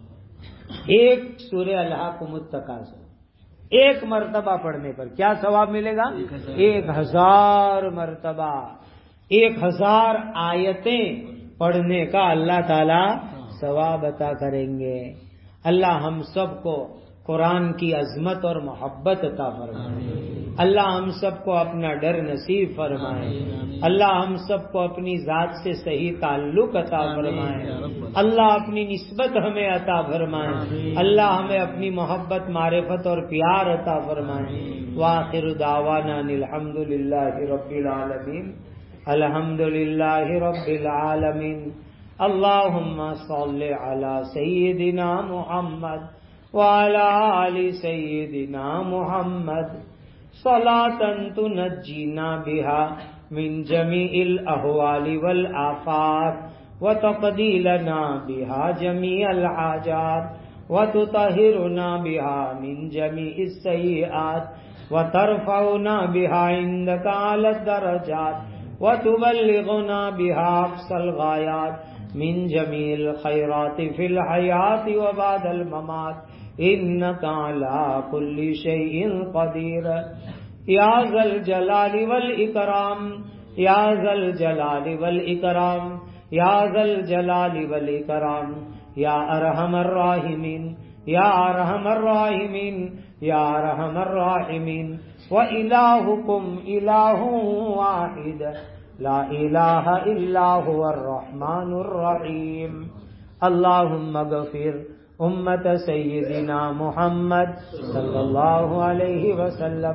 ایک سورہ الہاکم التکاثر ایک مرتبہ پڑھنے پر کیا ثواب ملے گا؟ ایک ہزار مرتبہ، ایک ہزار آیتیں پڑھنے کا اللہ تعالیٰ ثواب عطا کریں گے۔ اللہ ہم سب کو قرآن کی عظمت اور محبت عطا فرمائے، اللہ ہم سب کو اپنا ڈر نصیب فرمائے، اللہ ہم سب کو اپنی ذات سے صحیح تعلق عطا فرمائے، اللہ اپنی نسبت ہمیں عطا فرمائے، اللہ ہمیں اپنی محبت، معرفت اور پیار عطا فرمائے۔ وآخر دعوانا الحمد للہ رب العالمین، الحمد للہ رب العالمین۔ اللہم صل علی سیدنا محمد وعلى آل سيدنا محمد صلاة تنجينا بها من جميع الأهوال والآفات وتقضي لنا بها جميع الحاجات وتطهرنا بها من جميع السيئات وترفعنا بها عندك على الدرجات وتبلغنا بها أقصى الغايات من جميع الخيرات في الحياة وبعد الممات إنك على كل شيء قدير يا ذا الجلال والإكرام يا ذا الجلال والإكرام يا ذا الجلال والإكرام يا أرحم الراحمين يا أرحم الراحمين يا أرحم الراحمين وإلهكم إله واحد لا إله إلا هو الرحمن الرحيم اللهم اغفر امة سيدنا محمد صلى الله عليه وسلم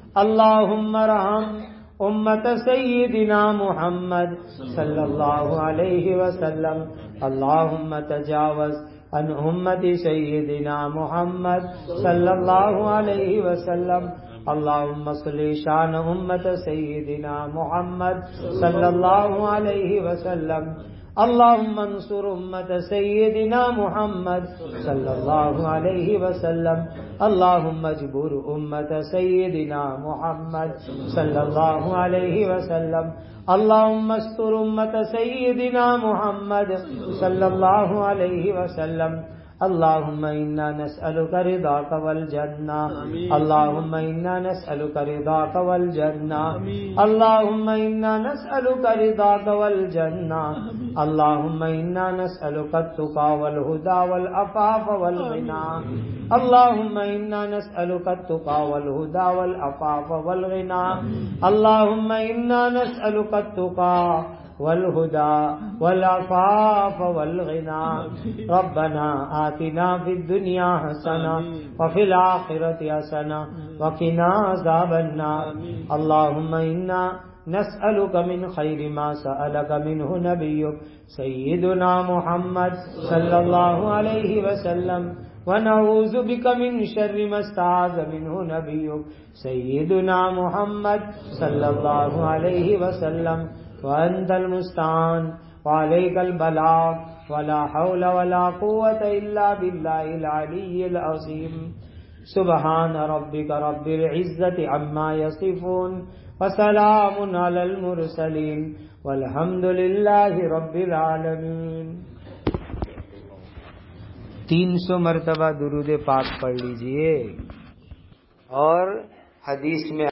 اللهم ارحم امة سيدنا محمد صلى الله عليه وسلم اللهم تجاوز عن امة سيدنا محمد صلى الله عليه وسلم اللهم صل شان امة سيدنا محمد صلى الله عليه وسلم اللهم انصر امة سيدنا محمد صلى الله عليه وسلم اللهم اجبر امة سيدنا محمد صلى الله عليه وسلم اللهم استر امة سيدنا محمد صلى الله عليه وسلم اللهم إنا نسألك رضاك والجنة اللهم إنا نسألك رضاك والجنة اللهم إنا نسألك رضاك والجنة اللهم إنا نسألك التقى والهدى والعفاف والغنى اللهم إنا نسألك التقى والهدى والعفاف والغنى اللهم إنا نسألك التقى والهدى والعفاف والغنى ربنا آتنا في الدنيا حسنة وفي الآخرة حسنة وقنا عذاب النار اللهم إنا نسألك من خير ما سألك منه نبيك سيدنا محمد صلى الله عليه وسلم ونعوذ بك من شر ما استعاذ منه نبيك سيدنا محمد صلى الله عليه وسلم وأنت المستعان وعليك البلاغ ولا حول ولا قوة إلا بالله العلي العظيم سبحان ربك رب العزة عما يصفون وسلام على المرسلين والحمد لله رب العالمين. تین سو مرتبہ درود پاک پڑھ لیجئے. اور حدیث میں